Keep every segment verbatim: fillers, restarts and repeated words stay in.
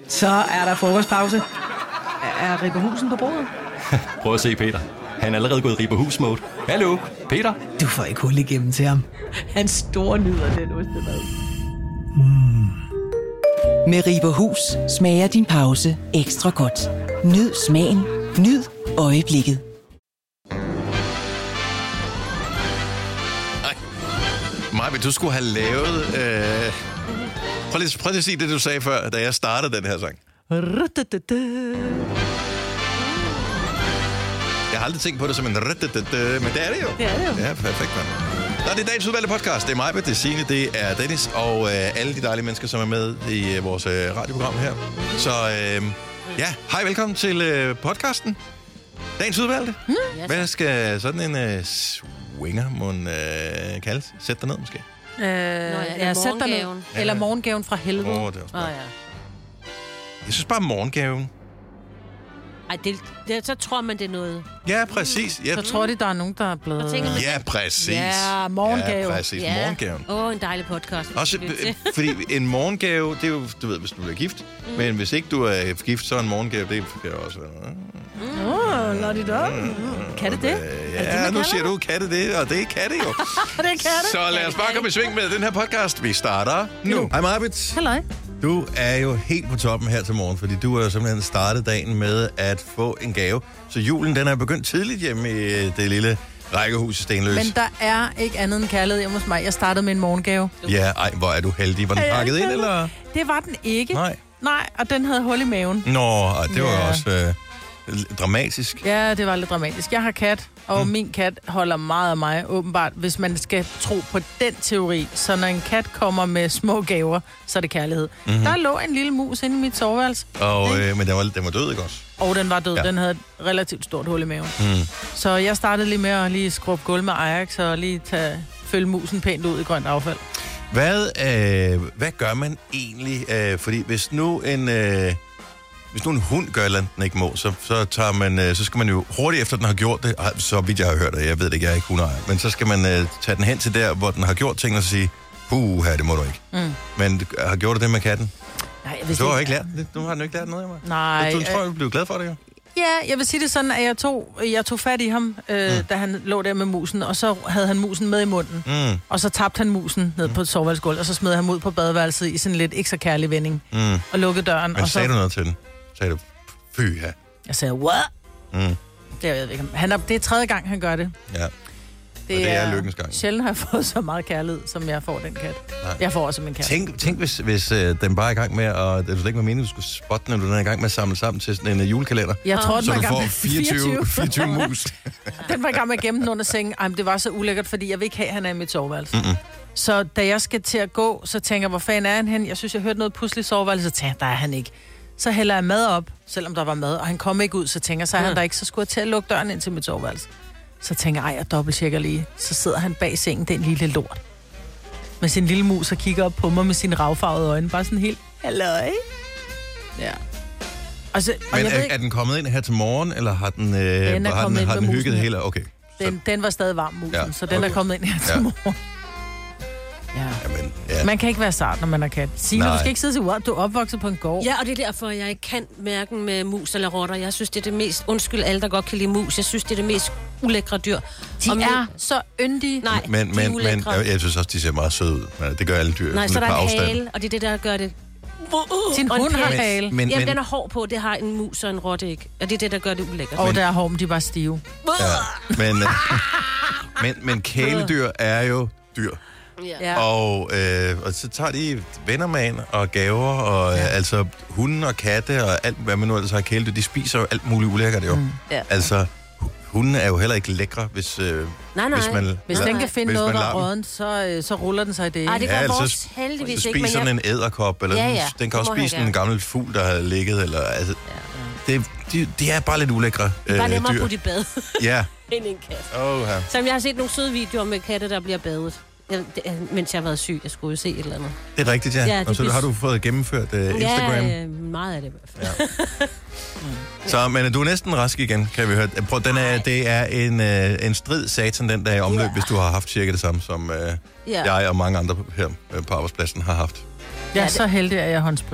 Så er der frokostpause. Er Ribberhusen på bordet? Prøv at se Peter. Han er allerede gået i Ribberhus-mode. Hallo, Peter? Du får ikke hul igennem til ham. Han store nyder den ostemad. Mm. Med Ribberhus smager din pause ekstra godt. Nyd smagen. Nyd øjeblikket. Nej, Maja, du skulle have lavet... Øh... Prøv, lige, prøv lige at sige det, du sagde før, da jeg startede den her sang. Jeg har aldrig tænkt på det som en... Men det er det jo. Det er det jo. Ja, perfekt, mand. Nå, det er dagens udvalgte podcast. Det er mig, det er Signe, det er Dennis, og øh, alle de dejlige mennesker, som er med i øh, vores øh, radioprogram her. Så øh, ja, hej, velkommen til øh, podcasten. Dagens udvalgte. Mm. Hvad skal sådan en øh, swinger mon øh, kaldes? Sæt dig ned, måske. Øh, Nå, ja, ja, sæt dig ned. Eller morgengaven fra helvede. Åh, oh, det var oh, ja. Jeg synes bare morgengaven. Ej, det, det, så tror man, det er noget. Ja, præcis. Ja. Så tror de, der er nogen, der er blevet... Ja, præcis. Ja, morgengave. Ja, præcis. Ja. Morgengaven. Åh, oh, en dejlig podcast. Også, fordi en morgengave, det er jo, du ved, hvis du er gift. Mm. Men hvis ikke du er gift, så er en morgengave, det kan også være noget. Åh, mm. lad det op. Mm. Kan det det? Ja, det, nu siger du, kan det det? Og det kan det jo. det kan det. Så lad os bare komme i sving med den her podcast. Vi starter nu. Hej Marbet. Halløj. Du er jo helt på toppen her til morgen, fordi du har jo simpelthen startet dagen med at få en gave. Så julen, den er begyndt tidligt hjemme i det lille rækkehus i Stenløs. Men der er ikke andet end kærlighed hjemme hos mig. Jeg startede med en morgengave. Ja, ej, hvor er du heldig. Var den pakket ind, eller? Det var den ikke. Nej. Nej, og den havde hul i maven. Nå, og det var ja. også øh, dramatisk. Ja, det var lidt dramatisk. Jeg har kat, og mm. min kat holder meget af mig, åbenbart, hvis man skal tro på den teori. Så når en kat kommer med små gaver, så er det kærlighed. Mm-hmm. Der lå en lille mus inde i mit soveværelse. Og, øh, men den var, den var død, ikke også? Og den var død. Ja. Den havde et relativt stort hul i maven. Mm. Så jeg startede lige med at lige skrubbe gulv med Ajax og lige tage, følge musen pænt ud i grønt affald. Hvad, øh, hvad gør man egentlig? Øh, fordi hvis nu en... Øh, Hvis nu en hund gør eller den ikke må, så, så, tager man, øh, så skal man jo hurtigt efter, den har gjort det, så vidt jeg har hørt det, jeg ved det ikke, jeg er ikke hundeejer, men så skal man øh, tage den hen til der, hvor den har gjort ting, og så sige, puha, det må du ikke. Mm. Men har gjort du det med katten? Nej, jeg vil du har ikke lært det. Nu har den jo ikke lært noget af mig. Nej. Du tror, du bliver glad for det, jo. Ja, jeg vil sige det sådan, at jeg tog, jeg tog fat i ham, øh, mm. da han lå der med musen, og så havde han musen med i munden. Mm. Og så tabte han musen ned på et soveværelsesgulv, og så smed han ham ud på badeværelset i sådan lidt ikke så kærlig vending. Mm. Og lukkede døren. Men og så sagde du noget til den? Sagde du, fy her? Jeg sagde, what? Mm. Det, jeg ved ikke. Han er, det er tredje gang, han gør det. Ja. Det, det er, er lykkens gang. Sjældent har jeg fået så meget kærlighed, som jeg får den kat. Nej. Jeg får også min kat. Tænk, tænk hvis, hvis øh, den bare er i gang med, og det er ikke meningen, du skulle spotte den, når den er i gang med at samle sammen til sådan en uh, julekalender. Jeg tror, den så var i gang med fireogtyve, fireogtyve mus. Den var i gang med at gemme den under sengen. Ej, det var så ulækkert, fordi jeg vil ikke have, at han er i mit soveværelse. Mm-mm. Så da jeg skal til at gå, så tænker jeg, hvor fanden er han hen? Jeg synes, jeg hørte noget pusligt i soveværelse, så tænker jeg, der er han ikke. Så hælder jeg mad op, selvom der var mad, og han kom ikke ud, så tænker jeg, så er han der ikke, så skulle jeg til at lukke døren ind til mit soveværelse. Så tænker jeg, ej, jeg dobbelttjekker lige. Så sidder han bag sengen, den lille lort. Med sin lille mus og kigger op på mig med sine ravfarvede øjne. Bare sådan helt, halløj. Ja. Og så, og Men jeg er, ved ikke, er den kommet ind her til morgen, eller har den, øh, den er har den, har den hygget det hele? Okay. Den, den var stadig varm, musen, ja, så den okay. er kommet ind her til ja. morgen. Ja. Jamen, ja. Man kan ikke være sart, når man er kat. Signe, du skal ikke sidde og sige, wow, du er opvokset på en gård. Ja, og det er derfor, jeg ikke kan hverken med mus eller rotter. Jeg synes, det er det mest... Undskyld alle, der godt kan lide mus. Jeg synes, det er det mest ulækre dyr. De og er så yndige. Nej, men, men, men jeg, jeg synes også, de ser meget søde ud. Det gør alle dyr. Nej, så der er en hale, og det er det, der gør det... Sin hund har hale. Men, Jamen, den er hård på. Det har en mus og en rotte ikke. Og det er det, der gør det ulækkert. Og der er hård, men de er bare stive. Ja, men, men, men kæledyr er jo dyr. Ja. Og, øh, og så tager de venner med ind og gaver, og ja. altså hunde og katte og alt, hvad man nu ellers har kæledyr, de spiser jo alt muligt ulækkert jo. Mm. Ja. Altså, hunde er jo heller ikke lækre, hvis, øh, nej, nej. hvis man... Hvis den kan finde noget, der er rådent, så, øh, så ruller den sig i det. Ej, det gør ja, vores heldigvis så ikke. spiser den en æderkop, eller ja, ja. den kan også spise en gammel fugl, der har ligget, eller... Altså, ja. det, de, de er bare lidt ulækre øh, dyr. Bare nemmere dyr. at putte i bad. Ja. End en kat. Oh, ja. Så jeg har set nogle søde videoer med katte, der bliver badet. Jeg, det, mens jeg har været syg, jeg skulle jo se et eller andet. Det er rigtigt, ja. ja og så har du fået gennemført uh, Instagram? Ja, meget af det i hvert fald. Ja. mm. Så, men du er næsten rask igen, kan vi høre. Prøv, den er, det er en, uh, en strid satan, den der er i omløb, ja. Hvis du har haft cirka det samme, som uh, ja. jeg og mange andre her på arbejdspladsen har haft. Jeg er så heldig, at jeg håndspritter.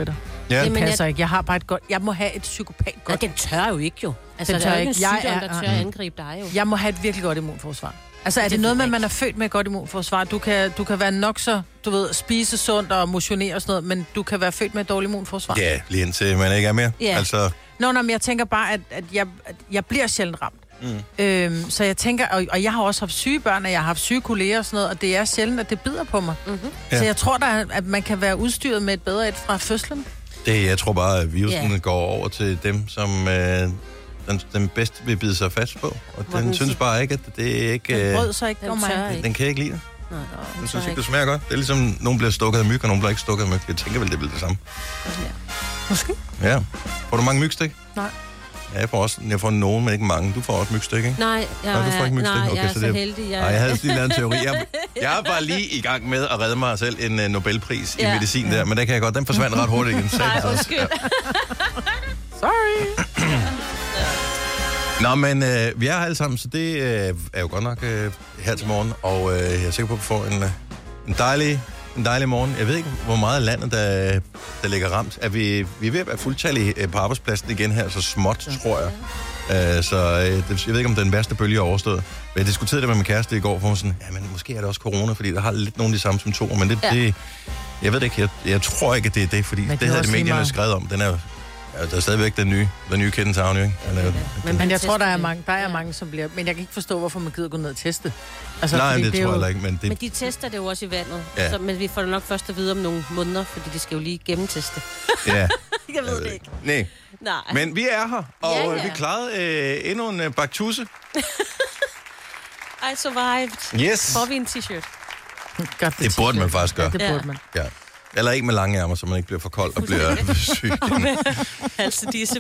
Ja. Det Jamen, passer jeg- ikke. Jeg har bare et godt... Jeg må have et psykopat Nej, godt. den tør jo ikke jo. Altså, Den der er tør jo ikke en ikke. Jeg sygdom, er- der tør at angribe dig jo. Jeg må have et virkelig godt immunforsvar. Altså, er det, Det noget ved med, jeg at man er født med et godt immunforsvar? Du kan, du kan være nok så, du ved, spise sundt og motionere og sådan noget, men du kan være født med et dårligt immunforsvar. Ja, lige indtil man ikke er mere. Ja. Altså, Nå, nå, men jeg tænker bare, at, at, jeg, at jeg bliver sjældent ramt. Mm. Øhm, så jeg tænker, og, og jeg har også haft syge børn, og jeg har haft syge kolleger og sådan noget, og det er sjældent, at det bider på mig. Mm-hmm. Ja. Så jeg tror, der er, at man kan være udstyret med et bedre et fra fødslen. det, jeg tror bare, at virusen Ja. går over til dem, som øh, den, den bedst vil bide sig fast på. Og Hvor den, den synes sig- bare ikke, at det er ikke... Den Øh, brød så ikke Den om mig. tør ikke. den kan ikke lide det. Nej, Den den synes tør ikke, ikke. det smager godt. Det er ligesom, nogen bliver stukket af myg, og nogen bliver ikke stukket af myg. Jeg tænker vel, det bliver det samme. Måske. Ja. Får du mange mygstik? Nej. Ja, jeg får også jeg får nogen, men ikke mange. Du får også mygstik, ikke? Nej, jeg, Nå, du får ikke mygstik? nej, Okay, jeg er så så, det- heldig. Jeg... Nej, jeg havde lige lavet en teori. Jeg, jeg var lige i gang med at redde mig selv en uh, Nobelpris ja. i Ja. medicin der, men der kan jeg godt. Den forsvandt ret hurtigt igen. Nej, Satans også. undskyld. Sorry. Nå, men øh, vi er her alle sammen, så det øh, er jo godt nok øh, her til morgen, og øh, jeg er sikker på, at vi får en, øh, en, dejlig, en dejlig morgen. Jeg ved ikke, hvor meget af landet, der, der ligger ramt. Er vi, vi er ved at være fuldtallige øh, på arbejdspladsen igen her, så småt, tror jeg. Øh, så øh, det, jeg ved ikke, om den værste bølge er overstået. Men jeg diskuterede det med min kæreste i går, for hun sådan, ja, men måske er det også corona, fordi der har lidt nogle af de samme symptomer, men det, Ja. det jeg ved det ikke, jeg, jeg tror ikke, at det er det, fordi Men det det er havde også det lige medierne meget. skrevet om. Den er, ja, der er stadigvæk den nye, den nye Kitten Town, jo, ikke? Den er, Men, Men jeg tror, der er mange, der er mange, som bliver... Men jeg kan ikke forstå, hvorfor man gider gå ned og teste. Altså, nej, fordi det, det er tror jeg jo- heller ikke, men det, Men de tester det jo også i vandet. Ja. Så, men vi får det nok først at vide om nogle måneder, fordi de skal jo lige gennemteste. ja. Jeg ved det ikke. Nej, Nej. men vi er her, og Ja, ja, ja. vi klarede øh, endnu en øh, baktusse. I survived. Yes. Får vi en t-shirt? Godt, Det burde man faktisk gøre. Ja, det Ja. burde man. Ja. Eller ikke med lange ærmer, så man ikke bliver for kold og bliver syg. Altså disse.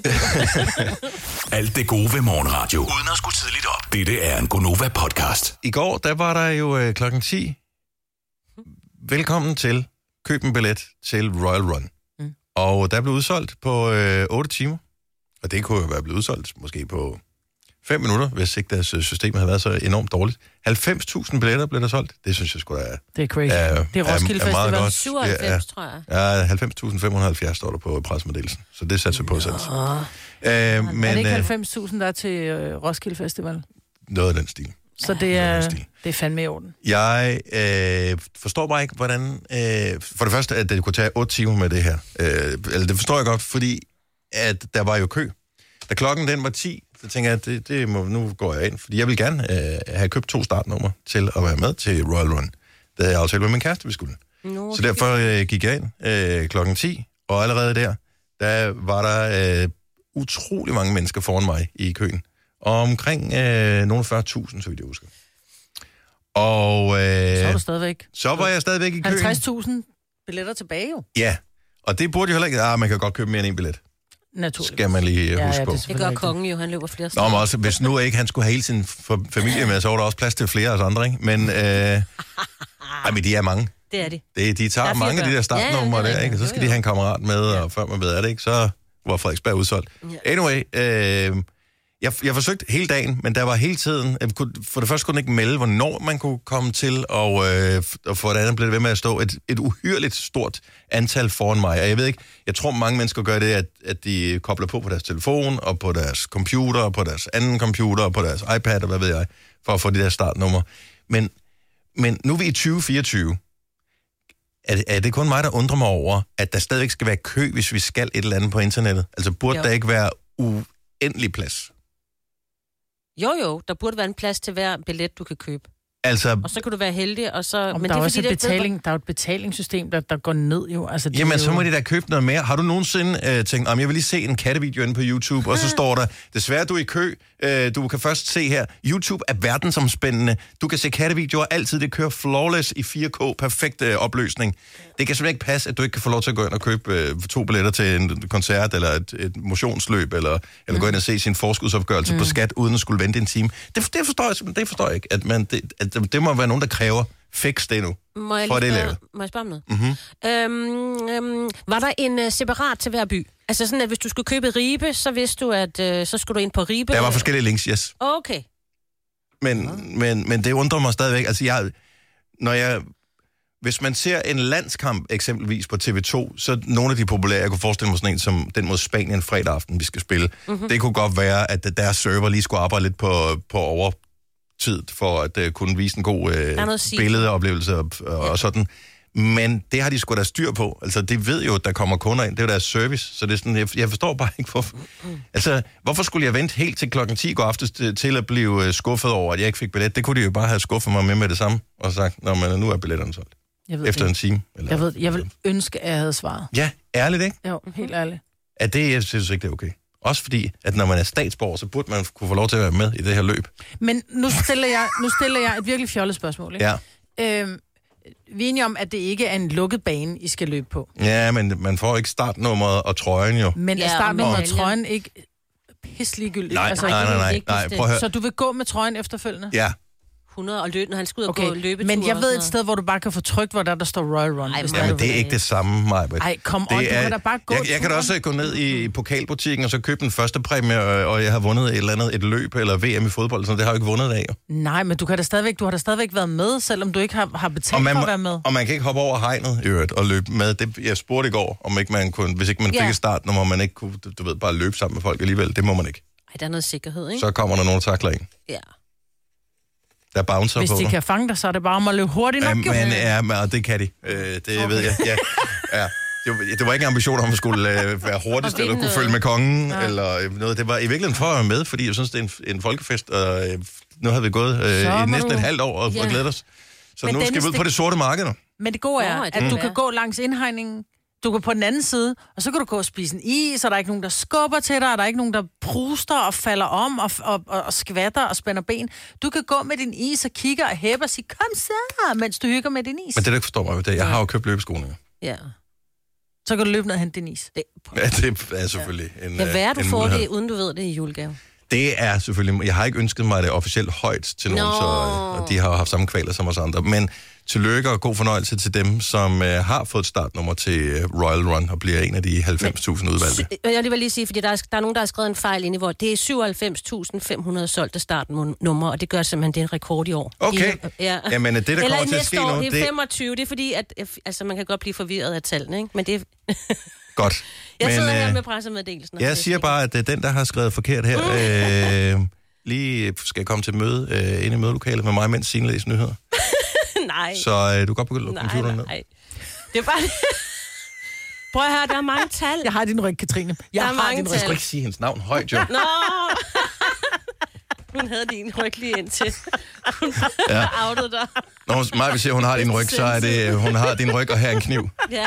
Alt det gode ved morgenradio. Uden at skulle tidligt op. Dette er en Gonova-podcast. I går, der var der jo øh, klokken ti. Velkommen til køb en billet til Royal Run. Mm. Og der blev udsolgt på øh, otte timer. Og det kunne jo være blevet udsolgt måske på fem minutter, hvis ikke deres øh, system havde været så enormt dårligt. halvfems tusind billetter blev der solgt. Det synes jeg sgu da er, Det er crazy. er, Det er Roskilde er meget Festival. godt. syvoghalvfems, tror jeg. Ja, halvfems tusind fem hundrede og halvfjerds står der på pressemeddelelsen. Så det satser på selv. Øh, men er det ikke øh, halvfems tusind, der er til øh, Roskilde Festival? noget af den stil. Så det noget af er, den stil. det er fandme i orden. Jeg øh, forstår bare ikke, hvordan... Øh, for det første, at det kunne tage otte timer med det her. Øh, eller det forstår jeg godt, fordi at der var jo kø. Da klokken den var ti, så tænker jeg, at det, det må, nu går jeg ind. Fordi jeg vil gerne øh, have købt to startnummer til at være med til Royal Run. Det havde jeg aftalt med min kæreste, vi skulle. No, Så derfor øh, gik jeg ind øh, klokken ti, og allerede der, der var der øh, utrolig mange mennesker foran mig i køen. Og omkring øh, nogle fyrre tusind, så vidt jeg husker. Og øh, Så er du stadigvæk så var jeg stadigvæk i køen. halvtreds tusind billetter tilbage jo, Ja, og det burde jo heller ikke... Ah, man kan godt købe mere end en billet, naturligvis. skal man lige Ja, huske ja, på. det er det selvfølgelig gør rigtigt. kongen jo, han løber flere Nå, steder. men også, hvis nu ikke han skulle have hele sin f- familie med, så var der også plads til flere af os andre, ikke? Men, øh, ej, men de er mange. Det er det. Det, de tager Der er fire mange af de børn. der startnumre Ja, ja, det er der, ikke? Og så skal rigtigt. de have en kammerat med, og før man ved er det, ikke? Så var Frederiksberg udsolgt. Anyway, øh, jeg, jeg forsøgte hele dagen, men der var hele tiden... Jeg kunne, for det første kunne den ikke melde, hvornår man kunne komme til, og, øh, og for det andet blev det ved med at stå et, et uhyrligt stort antal foran mig. Og jeg ved ikke, jeg tror mange mennesker gør det, at, at de kobler på på deres telefon, og på deres computer, og på deres anden computer, og på deres iPad, og hvad ved jeg, for at få de der startnumre. Men, men nu er vi i tyve fireogtyve. Er det, er det kun mig, der undrer mig over, at der stadigvæk skal være kø, hvis vi skal et eller andet på internettet? Altså, burde Jo. der ikke være uendelig plads? Jo, jo, der burde være en plads til hver billet, du kan købe. Altså, Og så kan du være heldig, og så... Om men der er det også et det ved- betaling, der er jo et betalingssystem, der, der går ned jo. Altså, det jamen, er så jo... må de da købe noget mere. Har du nogensinde øh, tænkt, om jeg vil lige se en kattevideo inde på YouTube, og så står der, desværre du er i kø, øh, du kan først se her, YouTube er verdensomspændende, du kan se kattevideoer altid, det kører flawless i fire K, perfekt øh, opløsning. Det kan simpelthen ikke passe, at du ikke kan få lov til at gå ind og købe øh, to billetter til en koncert, eller et, et motionsløb, eller, eller mm. gå ind og se sin forskudsopgørelse mm. på skat, uden at skulle vente en time. Det, det forstår jeg simpelthen, det forstår jeg ikke, at, man, det, at det må være nogen, der kræver fix det nu. Må jeg, for lige det spørge, lavet. må jeg spørge om noget? Mm-hmm. Øhm, øhm, var der en uh, separat til hver by? Altså sådan, at hvis du skulle købe Ribe, så vidste du, at uh, så skulle du ind på Ribe? Der var forskellige links, yes. Okay. Men, ja. men, men det undrer mig stadigvæk. Altså, jeg, når jeg hvis man ser en landskamp eksempelvis på T V to, så nogle af de populære, jeg kunne forestille mig sådan en som den mod Spanien fredag aften, vi skal spille, mm-hmm. det kunne godt være, at deres server lige skulle arbejde lidt på, på overtid, for at uh, kunne vise en god uh, billedeoplevelse og, og, ja. og sådan. Men det har de sgu da styr på. Altså, det ved jo, at der kommer kunder ind. Det er jo deres service. Så det er sådan, jeg, jeg forstår bare ikke, hvorfor. Altså, hvorfor skulle jeg vente helt til klokken ti går aftes til at blive skuffet over, at jeg ikke fik billet? Det kunne de jo bare have skuffet mig med med det samme, og sagt, nå, men nu er billetterne solgt. Efter en time. Eller, jeg ved, jeg vil ønske, at jeg havde svaret. Ja, ærligt, ikke? Jo, helt ærligt. At det, jeg synes ikke, det er okay. Også fordi, at når man er statsborger, så burde man kunne få lov til at være med i det her løb. Men nu stiller jeg, nu stiller jeg et virkelig fjollet spørgsmål, ikke? Ja. Øhm, vi er enige om, at det ikke er en lukket bane, I skal løbe på. Ja, men man får ikke startnummeret og trøjen jo. Men er Ja, startnummeret og medaljen. trøjen ikke pisligegyldigt? Nej, altså, nej, nej, nej, nej, prøv at høre. Så du vil gå med trøjen efterfølgende? Ja. hundrede og løb, når han skal ud og Okay, gå løbetur. men jeg og ved sådan et sted, hvor du bare kan få trykt, hvor der, der står Royal Run. Ej, hvis hvor der Ja, er men det er du- ikke det samme, Majbert. Ej, kom on, du kan da bare gå jeg, jeg kan da turen. også gå ned i pokalbutikken, og så købe den første præmie, og, og jeg har vundet et eller andet, et løb eller V M i fodbold, så det har jeg jo ikke vundet af. Jo. Nej, men du kan da stadigvæk, du har da stadigvæk været med, selvom du ikke har, har betalt Og man, for må- at være med. og man kan ikke hoppe over hegnet i øvrigt og løbe med. Det, jeg spurgte i går, om ikke man kunne, hvis ikke man fik Ja. et start, når man ikke kunne, du, du ved, bare løbe sammen med folk alligevel. Det må man ikke. Ej, der er noget sikkerhed, ikke? Så kommer der nogen, der takler en. Ja. Der bouncer Hvis på de dig. kan fange dig, så er det bare om at løbe hurtigt nok. Ja, jo. men, ja, men, og det kan de. Øh, det okay. ved jeg. Ja, ja. Det, var, det var ikke en ambition om at skulle øh, være hurtigst, Og eller vinde kunne noget. følge med kongen, Nej. eller øh, noget. Det var i virkeligheden for at være med, fordi jeg synes, det er en, en folkefest, og øh, nu har vi gået øh, Så i må næsten du- et halvt år og, Ja. og glædet os. Så Men nu skal Dennis, vi ud på det- det sorte marked nu. Men det gode er, Nå, det at kan du være. kan gå langs indhegningen, du kan på den anden side, og så kan du gå og spise en is, og der er ikke nogen, der skubber til dig, og der er ikke nogen, der pruster og falder om og, og, og, og skvatter og spænder ben. Du kan gå med din is og kigger og hæpper og sige, kom så, mens du hygger med din is. Men det, der ikke forstår mig, det er, jeg har jo købt løbeskoene. Ja. Så kan du løbe ned og hente din is. Det, Ja, det er selvfølgelig en det er øh, værd, du en får mulighed. det, uden du ved det i julegave. Det er selvfølgelig... Jeg har ikke ønsket mig det officielt højt til nogen, Nå. så, og de har jo haft samme kvaler som os andre. Men tillykke og god fornøjelse til dem, som øh, har fået et startnummer til øh, Royal Run og bliver en af de halvfems tusind udvalgte. Jeg vil lige, lige sige, fordi der er, der er nogen, der har skrevet en fejl ind i, hvor det er syvoghalvfems tusind fem hundrede solgte startnummer, og det gør simpelthen, det er en rekord i år. Okay. I, ja. Jamen, det, der Eller kommer i til at næste ske år, nu, det er det- femogtyve. Det er fordi, at altså, man kan godt blive forvirret af tallene, ikke? Men det er... Godt. Jeg sidder Men, her øh, med pressemeddelelsen. Jeg siger bare, at øh, den, der har skrevet forkert her, øh, lige skal komme til møde øh, inde i mødelokalet med mig, mens Signe læser nyheder. nej. Så øh, du kan godt begynde at lukke nej, computeren ned. nej. Det er bare... Prøv at høre, der er mange tal. Jeg har din ryg, Katrine. Jeg Der er har mange din Jeg ryg. skal ikke sige hendes navn højt, jo. Nå! Hun havde din ryg lige indtil. Hun Ja. outede dig. Når mig vil sige, at hun har din ryg, så er det, øh, hun har din ryg og her en kniv. Ja.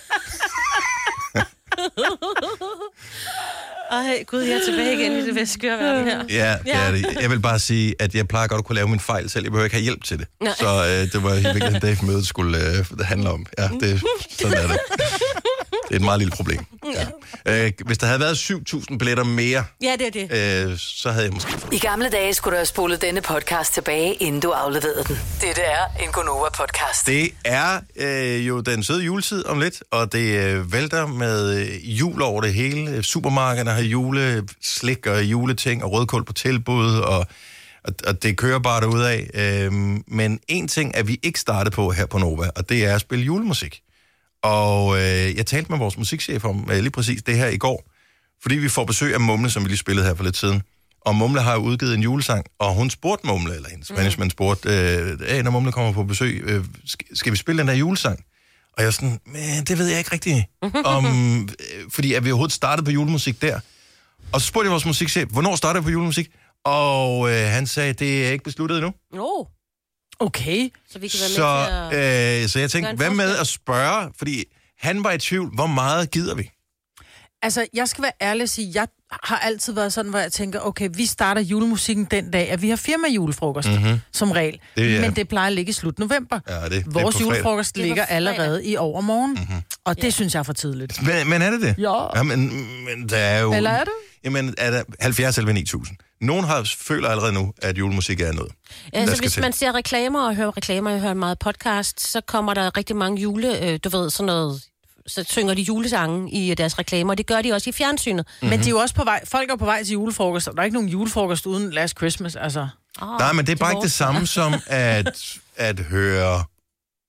Ej, gud, jeg er tilbage igen i det ved skøre verden her. Ja, det er det. Jeg vil bare sige, at jeg plejer godt at kunne lave min fejl selv. Jeg behøver ikke have hjælp til det. Nej. Så øh, det var i virkeligheden det, mødet skulle øh, det handle om. Ja, det, sådan er det. Det er et meget lille problem. Ja. Øh, hvis der havde været syv tusind billetter mere, Ja, det er det. øh, så havde jeg måske... I gamle dage skulle du have spolet denne podcast tilbage, inden du afleverede den. Dette er en Gonova-podcast. Det er øh, jo den søde juletid om lidt, og det øh, vælter med øh, jul over det hele. Supermarkederne har juleslik og juleting og rødkål på tilbud, og, og, og det kører bare derudad. Øh, men en ting er vi ikke startet på her på Nova, og det er at spille julemusik. Og øh, jeg talte med vores musikchef om øh, lige præcis det her i går, fordi vi får besøg af Mumle, som vi lige spillede her for lidt siden. Og Mumle har udgivet en julesang, og hun spurgte Mumle, eller hendes mm. management spurgte, øh, hey, når Mumle kommer på besøg, øh, skal vi spille den der julesang? Og jeg er sådan, men det ved jeg ikke rigtigt, om, øh, fordi er vi overhovedet startet på julemusik der? Og så spurgte jeg vores musikchef, hvornår starter jeg på julemusik? Og øh, han sagde, det er ikke besluttet endnu. Nå, Okay. så vi kan være Så, med til at... øh, så jeg tænkte, en hvad med forskel? at spørge? Fordi han var i tvivl, hvor meget gider vi? Altså, jeg skal være ærlig og sige, jeg har altid været sådan, hvor jeg tænker, okay, vi starter julemusikken den dag, at vi har firma-julefrokost, mm-hmm. som regel. Det er- Men det plejer at ligge i slut november. Ja, det- det er på Vores fredag. julefrokost Det er på ligger fredag. allerede i overmorgen, mm-hmm. og det synes jeg er for tidligt. Men, men er det det? Ja. ja men, men der er jo... Eller er det? Jamen, er der halvfjerds eller ni tusind? Nogen har, føler allerede nu, at julemusik er noget. Altså, skal hvis til. man ser reklamer og hører reklamer, jeg hører meget podcast, så kommer der rigtig mange jule, øh, du ved, sådan noget, så synger de julesange i deres reklamer, og det gør de også i fjernsynet. Mm-hmm. Men de er jo også på vej, folk er på vej til julefrokost, og der er ikke nogen julefrokost uden Last Christmas, altså. Oh, Nej, men det er bare ikke det samme som at, at høre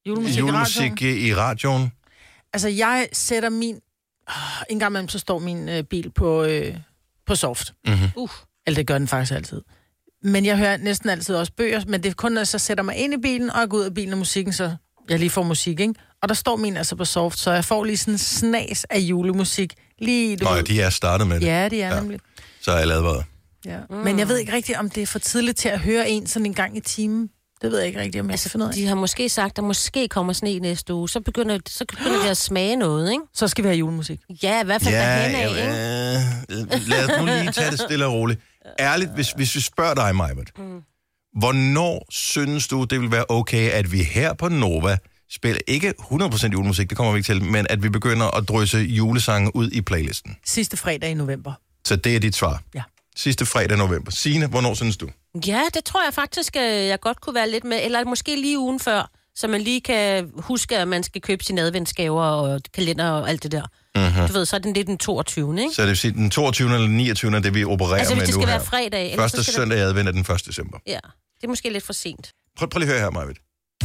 Julemusik, julemusik i, i radioen? Altså, jeg sætter min... Øh, en gang imellem, så står min øh, bil på, øh, på soft. Mm-hmm. Uh, eller det gør den faktisk altid. Men jeg hører næsten altid også bøger, men det er kun, når jeg så sætter mig ind i bilen, og jeg går ud af bilen og musikken, så jeg lige får musik, ikke? Og der står min altså på soft, så jeg får lige sådan en snas af julemusik. Lige, Nå, de er startet med det. Ja, de er ja. nemlig. Så er jeg lavet. Ja. Mm. Men jeg ved ikke rigtigt, om det er for tidligt til at høre en sådan en gang i timen. Det ved jeg ikke rigtigt, om jeg altså, skal finde ud af. De har måske sagt, at måske kommer sne næste uge. Så begynder, så begynder det at smage noget, ikke? Så skal vi have julemusik. Ja, i hvert fald ja, derhen af, ikke? Øh, lad os nu lige tage det stille og roligt. Ærligt, hvis, hvis vi spørger dig, Majbert. Mm. Hvornår synes du, det vil være okay, at vi her på Nova spiller ikke hundrede procent julemusik, det kommer vi ikke til, men at vi begynder at drysse julesange ud i playlisten? Sidste fredag i november. Så det er dit svar? Ja. Sidste fredag i november. Signe, hvornår synes du? Ja, det tror jeg faktisk, jeg godt kunne være lidt med. Eller måske lige ugen før, så man lige kan huske, at man skal købe sine adventsgaver og kalender og alt det der. Mm-hmm. Du ved, så er det den toogtyvende, ikke? Så det vil sige, den toogtyvende eller niogtyvende er det, vi opererer altså, med nu her. Altså, hvis det skal være fredag. Første så søndag i advent er den første december. Ja, det er måske lidt for sent. Prøv, prøv lige at høre her, Majbet.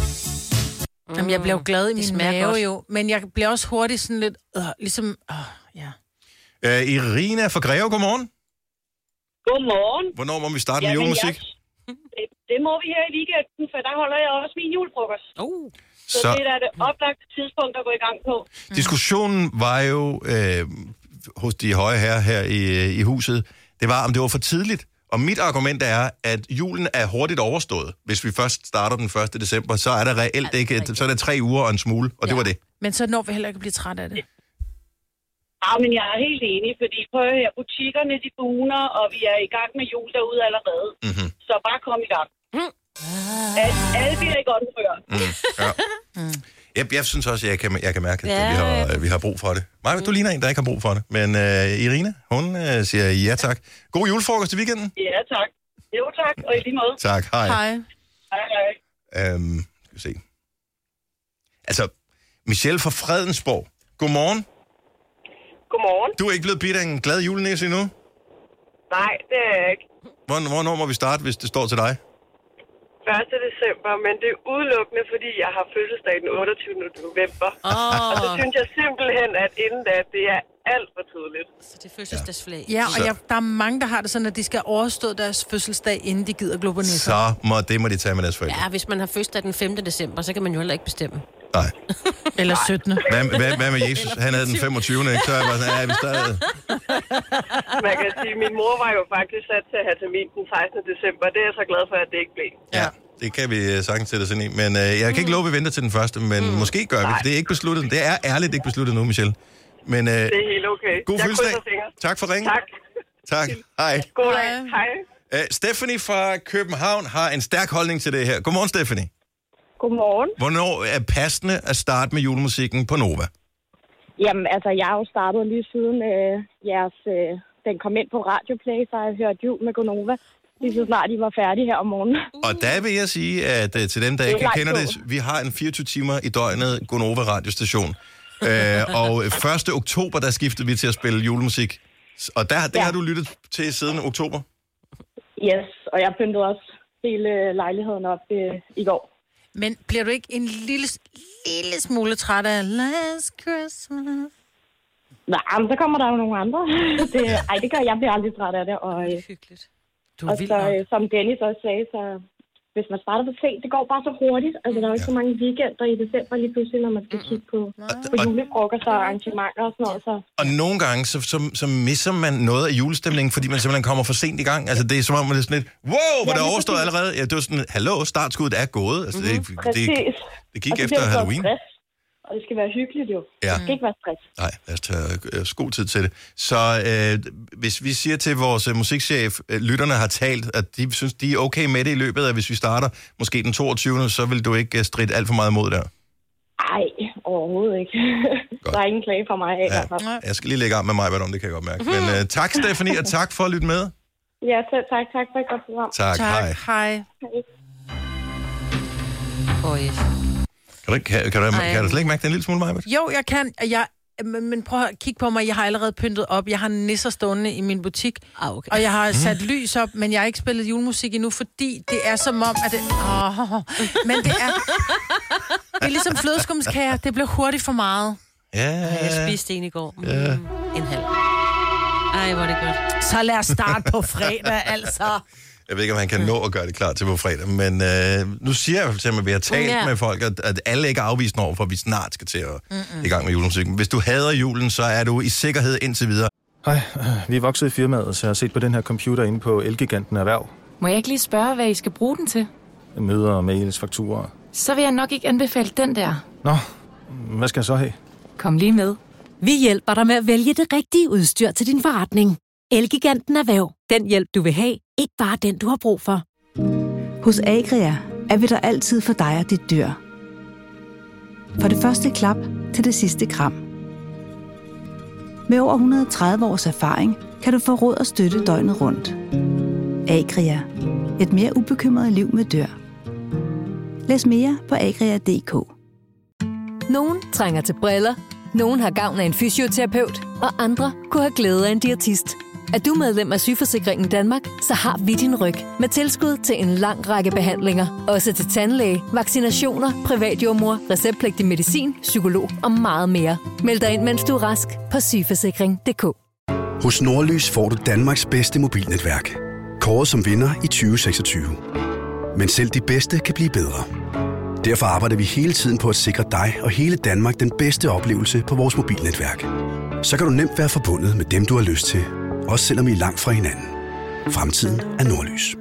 Mm. Jamen, jeg bliver jo glad i min mave godt. jo, men jeg bliver også hurtigt sådan lidt, øh, ligesom, øh, ja. Uh, Irina fra Greve, godmorgen. Godmorgen. Hvornår må vi starte Jamen, med julemusik? Jeg, det, det må vi her i weekenden, for der holder jeg også min julefrokost. Uh. Så, så det er det oplagte tidspunkt at gå i gang på. Diskussionen var jo øh, hos de høje herrer her i, i huset, det var, om det var for tidligt. Og mit argument er, at julen er hurtigt overstået. Hvis vi først starter den første december, så er der reelt ikke, et, så er der tre uger og en smule, og ja. det var det. Men så når vi heller ikke at blive træt af det. Ja, men jeg er helt enig, fordi prøv her, butikkerne de buner, og vi er i gang med jul derude allerede. Mm-hmm. Så bare kom i gang. Mm. Al, alle bliver i godt før. Mm, ja. mm. Jeg, jeg synes også, at jeg kan, jeg kan mærke, at ja. vi, har, vi har brug for det. Maja, du ligner en, der ikke har brug for det. Men uh, Irina, hun uh, siger ja tak. God julefrokost i weekenden. Ja tak. Jo tak, og i lige måde. Tak, hej. Hej. Hej, hej. Øhm, skal vi se. Altså, Michelle fra Fredensborg. Godmorgen. Godmorgen. Du er ikke blevet bidt af en glad julenæse endnu? Nej, det er jeg ikke. Hvornår må vi starte, hvis det står til dig? første december, men det er udelukkende, fordi jeg har fødselsdag den otteogtyvende november. Oh. Og så synes jeg simpelthen, at inden da, det er alt for tidligt. Så det er fødselsdagsflag. Ja, og jeg, der er mange, der har det sådan, at de skal overstå deres fødselsdag, inden de gider globalisere. Så må, det må de tage med deres forældre. Ja, hvis man har fødselsdag den femte december, så kan man jo heller ikke bestemme. Nej. Eller syttende Hvad, hvad, hvad med Jesus? Han havde den femogtyvende ikke? Så er jeg bare sådan, ja, vi stadig... Man kan sige, min mor var jo faktisk sat til at have termin den sekstende december. Det er jeg så glad for, at det ikke blev. Ja, det kan vi sagtens sætte os ind i. Men øh, jeg kan ikke love, at vi venter til den første, men mm. måske gør vi. Det er ikke besluttet. Det er ærligt ikke besluttet nu, Michelle. Men, øh, det er helt okay. God fødselsdag. Tak for ringen. Tak. Tak. Hej. God dag. Hej. Uh, Stephanie fra København har en stærk holdning til det her. Godmorgen, Stephanie. Godmorgen. Hvornår er passende at starte med julemusikken på Nova? Jamen, altså, jeg har jo startet lige siden øh, jeres, øh, den kom ind på Radioplay, så har jeg hørt jul med Gonova. Lige så snart I var færdige her om morgenen. Og der vil jeg sige, at uh, til dem, der ikke kender det, vi har en fireogtyve timer i døgnet Gonova radiostation. uh, og første oktober, der skiftede vi til at spille julemusik. Og der, det ja. har du lyttet til siden oktober? Yes, og jeg pyntede også hele lejligheden op øh, i går. Men bliver du ikke en lille, lille smule træt af Last Christmas? Nej, men så kommer der jo nogle andre. det, ej, det gør jeg. bliver aldrig træt af det. Og, øh, hyggeligt. Du og så, øh, som Dennis også sagde, så hvis man starter for sent, det går bare så hurtigt. Altså, der er jo ikke ja. så mange weekender i december lige pludselig, når man skal kigge på, på julefrokoster og arrangementer og sådan noget. Så. Og nogle gange, så, så, så misser man noget af julestemningen, fordi man simpelthen kommer for sent i gang. Altså, det er som om, man er sådan lidt, wow, hvor ja, det er overstået allerede. Ja, det var sådan, hallo, startskuddet er gået. Altså, det, mm-hmm. det, det, det gik og efter Halloween. Stress, og det skal være hyggeligt jo. Ja. Det skal ikke være stress. Nej, lad os tage øh, god tid til det. Så øh, hvis vi siger til vores øh, musikchef, øh, lytterne har talt, at de synes, de er okay med det i løbet af, hvis vi starter måske den toogtyvende, så vil du ikke øh, stride alt for meget mod der? Nej, overhovedet ikke. Der er ingen klage for mig. Ja. Jeg skal lige lægge arm med mig, hvad om det kan jeg godt mærke. Men øh, tak, Stephanie, og tak for at lytte med. Ja, tak. Tak, tak for et godt program. Tak, tak hej. Hej. Oj. Kan du, kan, kan, du, kan du slet ikke mærke det en lille smule, Maja? Jo, jeg kan. Jeg men, men prøv at kigge på mig, jeg har allerede pyntet op. Jeg har nisser stående i min butik, ah, okay. og jeg har sat lys op, men jeg har ikke spillet julemusik endnu, fordi det er som om, at det... Åh, men det er... Det er ligesom flødeskumskager, det bliver hurtigt for meget. Ja. Jeg spiste en i går. Mm, ja. En halv. Ej, hvor er det godt. Så lad os starte på fredag, altså. Jeg ved ikke, om han kan nå at gøre det klar til på fredag, men øh, nu siger jeg for eksempel, at vi har talt ja. med folk, at, at alle ikke er afvist over, for vi snart skal til at Mm-mm. i gang med julemusikken. Hvis du hader julen, så er du i sikkerhed indtil videre. Hej, vi er vokset i firmaet, så jeg har set på den her computer inde på Elgiganten Erhverv. Må jeg ikke lige spørge, hvad I skal bruge den til? Møder, mails, fakturer. Så vil jeg nok ikke anbefale den der. Nå, hvad skal jeg så have? Kom lige med. Vi hjælper dig med at vælge det rigtige udstyr til din forretning. Elgiganten Erhverv. Den hjælp, du vil have. Ikke bare den, du har brug for. Hos Agria er vi der altid for dig og dit dyr. Fra det første klap til det sidste kram. Med over et hundrede og tredive års erfaring kan du få råd og støtte døgnet rundt. Agria. Et mere ubekymret liv med dyr. Læs mere på agria punktum d k. Nogen trænger til briller, nogen har gavn af en fysioterapeut, og andre kunne have glæde af en diætist. Er du medlem af Sygeforsikringen Danmark, så har vi din ryg med tilskud til en lang række behandlinger. Også til tandlæge, vaccinationer, privatjordmor, receptpligtig medicin, psykolog og meget mere. Meld dig ind, mens du er rask på sygeforsikring punktum d k. Hos Nordlys får du Danmarks bedste mobilnetværk. Kåret som vinder i tyve seksogtyve. Men selv de bedste kan blive bedre. Derfor arbejder vi hele tiden på at sikre dig og hele Danmark den bedste oplevelse på vores mobilnetværk. Så kan du nemt være forbundet med dem, du har lyst til. Også selvom I er langt fra hinanden. Fremtiden er Nordlys.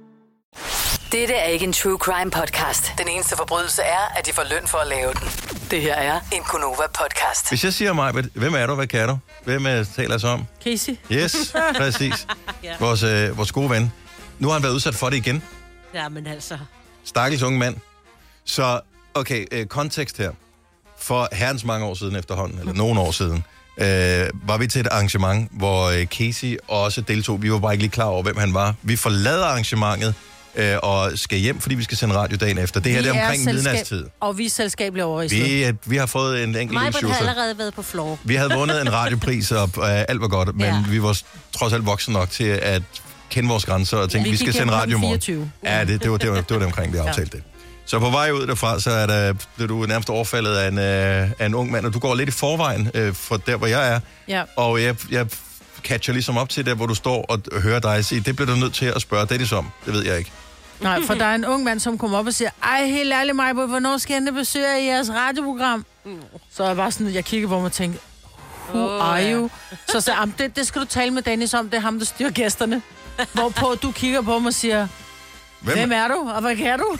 Dette er ikke en true crime podcast. Den eneste forbrydelse er, at de får løn for at lave den. Det her er en Gonova podcast. Hvis jeg siger mig, hvem er du, hvad kan du? Hvem er, taler så om? Casey. Yes, præcis. Ja. Vores, øh, vores gode ven. Nu har han været udsat for det igen. Ja, men altså... Stakkels unge mand. Så, okay, øh, kontekst her. For herrens mange år siden efterhånden, eller nogle år siden, øh, var vi til et arrangement, hvor øh, Casey også deltog. Vi var bare ikke lige klar over, hvem han var. Vi forlader arrangementet øh, og skal hjem, fordi vi skal sende radio dagen efter. Det her det er omkring midnatstid. Og vi er selskabelige over i vi, øh, vi har fået en enkelt Majbert lille har allerede været på floor. Vi havde vundet en radiopris, og øh, alt var godt, men Ja. vi var trods alt voksne nok til at kende vores grænser og tænke, Ja, vi vi skal gik sende hjem radio i morgen. fireogtyve. Ja, det, det, var, det, var, det var det omkring, vi aftalte det. Så på vej ud derfra, så er der, bliver du nærmest overfaldet af en, øh, af en ung mand, og du går lidt i forvejen øh, fra der, hvor jeg er. Ja. Og jeg, jeg catcher ligesom op til der, hvor du står og hører dig sige, det bliver du nødt til at spørge Dennis om. Det ved jeg ikke. Nej, for der er en ung mand, som kommer op og siger, ej, helt ærligt, Majbert, hvornår skal jeg besøge i jeres radioprogram? Så er jeg bare sådan, jeg kigger på mig og tænker, who Oh, are ja. you? Så sagde jeg, det, det skal du tale med Dennis om, det er ham, der styrer gæsterne. Hvorpå du kigger på mig og siger, hvem, hvem er du, og hvad kan du?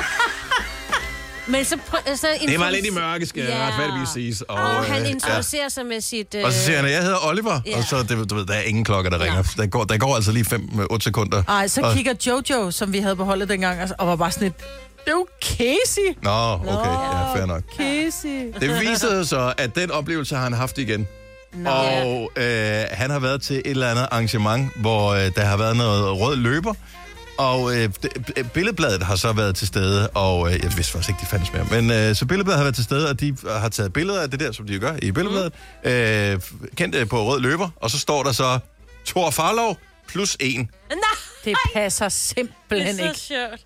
Men så, prø- så Det var lidt i mørke, skal Ja. ja. retfærdigvis siges. Og, Og han øh, introducerer sig med sit... Øh... Og så siger han, jeg hedder Oliver, Ja. og så, det, du ved, der er ingen klokker, der ringer. Der går, der går altså lige fem otte sekunder. Ej, så og, kigger Jojo, som vi havde på holdet dengang, og- og var bare sådan et, det er jo Casey. Nå, okay, ja, fair nok. Casey. Det viser sig så, at den oplevelse har han haft igen. Nå. Og øh, han har været til et eller andet arrangement, hvor øh, der har været noget rød løber. Og øh, det- Billedbladet har så været til stede, og øh, jeg vidste faktisk ikke, de fandtes mere. Men øh, så Billedbladet har været til stede, og de har taget billeder af det der, som de jo gør i Billedbladet. Mm. Øh, kendt øh, på rød løber, og så står der så Thor Farlov plus en. Nej! Det passer simpelthen Det er ikke. så sjovt.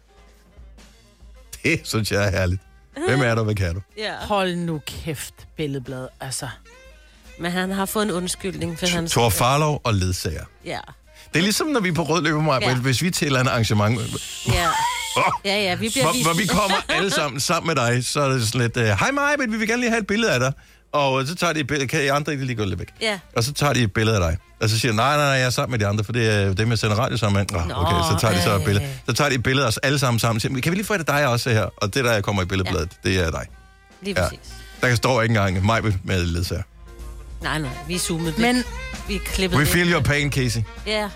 Det synes jeg er herligt. Hvem er du, hvad kan du? Ja. Hold nu kæft, Billedbladet, altså. Men han har fået en undskyldning for hans... Thor Farlov og ledsager. Ja. Det er ligesom, når vi er på rød løber, Ja. hvis vi er til et eller andet arrangement. Ja. Ja, ja, vi bliver hvor, vist... hvor vi kommer alle sammen sammen med dig, så er det sådan lidt, øh, hej mig, men vi vil gerne lige have et billede af dig. Og så tager de et billede, kan I andre ikke lige gå lidt væk? Ja. Og så tager de et billede af dig. Og så siger de, nej, nej, nej, jeg er sammen med de andre, for det er dem, jeg sender radio sammen med. Oh, okay, så tager de så et billede. Så tager de et billede af os alle sammen sammen. Siger, kan vi lige få det dig også her? Og det, der kommer i billedbladet, ja. det er dig. Lige præcis. Der kan stå ikke engang mig med ledsager. Nej, nej, vi er zoomet væk. Men... Vi er klippet We væk. feel your pain, Casey. Ja.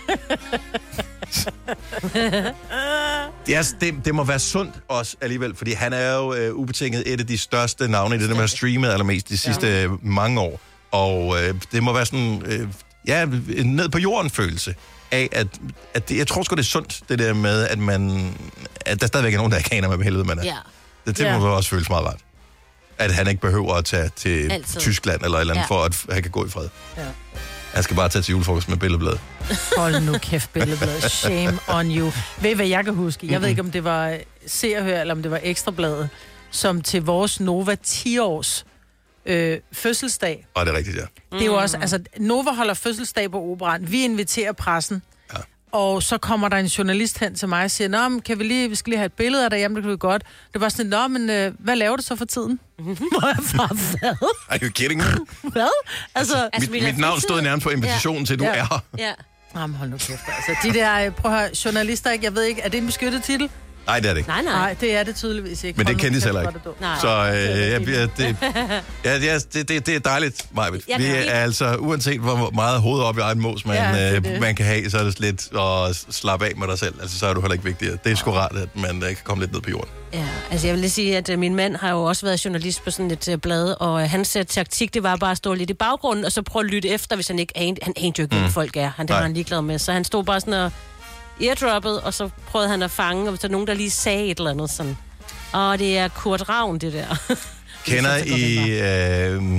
Ja, det, det må være sundt også alligevel, fordi han er jo øh, ubetinget et af de største navne i det, der har streamet allermest de sidste ja. mange år. Og øh, det må være sådan, øh, ja, en ned på jorden følelse af, at, at det, jeg tror sgu, det er sundt, det der med, at man, at der stadigvæk er nogen, der ikke aner, hvad helvede man er. Ja. Det, det Ja. må også føles meget rart. at han ikke behøver at tage til Altid. Tyskland eller et eller andet, Ja. for at han kan gå i fred. Ja. Han skal bare tage til julefrokost med billedbladet. Hold nu kæft, billedbladet. Shame on you. Ved I, hvad jeg kan huske? Jeg ved ikke, om det var Se og Hør, eller om det var Ekstrabladet, som til vores Nova ti-års øh, fødselsdag. Og det er rigtigt, ja. Det er jo også, altså, Nova holder fødselsdag på Operan. Vi inviterer pressen. Ja. Og så kommer der en journalist hen til mig og siger, nå, men kan vi lige, vi skal lige have et billede af dig hjemme, det kan vi godt. Det var sådan, nå, men øh, hvad laver du så for tiden? Hvor jeg bare, hvad? Are you kidding me? Hvad? Altså, mit, mit navn stod nærmest på invitationen ja. til, du Ja. er her. Ja. Jamen, hold nu kæft. Altså, de der, prøv at høre, journalister, ikke? Jeg ved ikke, er det en beskyttet titel? Nej, det er det ikke. Nej, nej. Nej, det er det tydeligvis ikke. Men det Hold nu kendte de kæft, heller hvor ikke. er det dumt. Nej. Så øh, jeg, jeg, det, ja, det, er, det, det, det er dejligt, Majbet. Jeg Vi kan er ikke- altså, uanset hvor meget hoved op i egen mås, man, Ja, det er øh, det. man kan have, så er det lidt at slappe af med dig selv. Altså, så er du heller ikke vigtigere. Det er sgu rart, at man øh, kan komme lidt ned på jorden. Ja, altså jeg vil lige sige, at øh, min mand har jo også været journalist på sådan et øh, blad, og øh, hans øh, taktik, det var bare at stå lidt i baggrunden, og så prøve at lytte efter, hvis han ikke anede, han anede jo ikke, hvem Mm. folk er. Han, det Nej. var han ligeglad med. Så han stod bare sådan og eardroppet, og så prøvede han at fange, og så nogen, der lige sagde et eller andet sådan. Og det er Kurt Ravn, det der. Kender I, øh,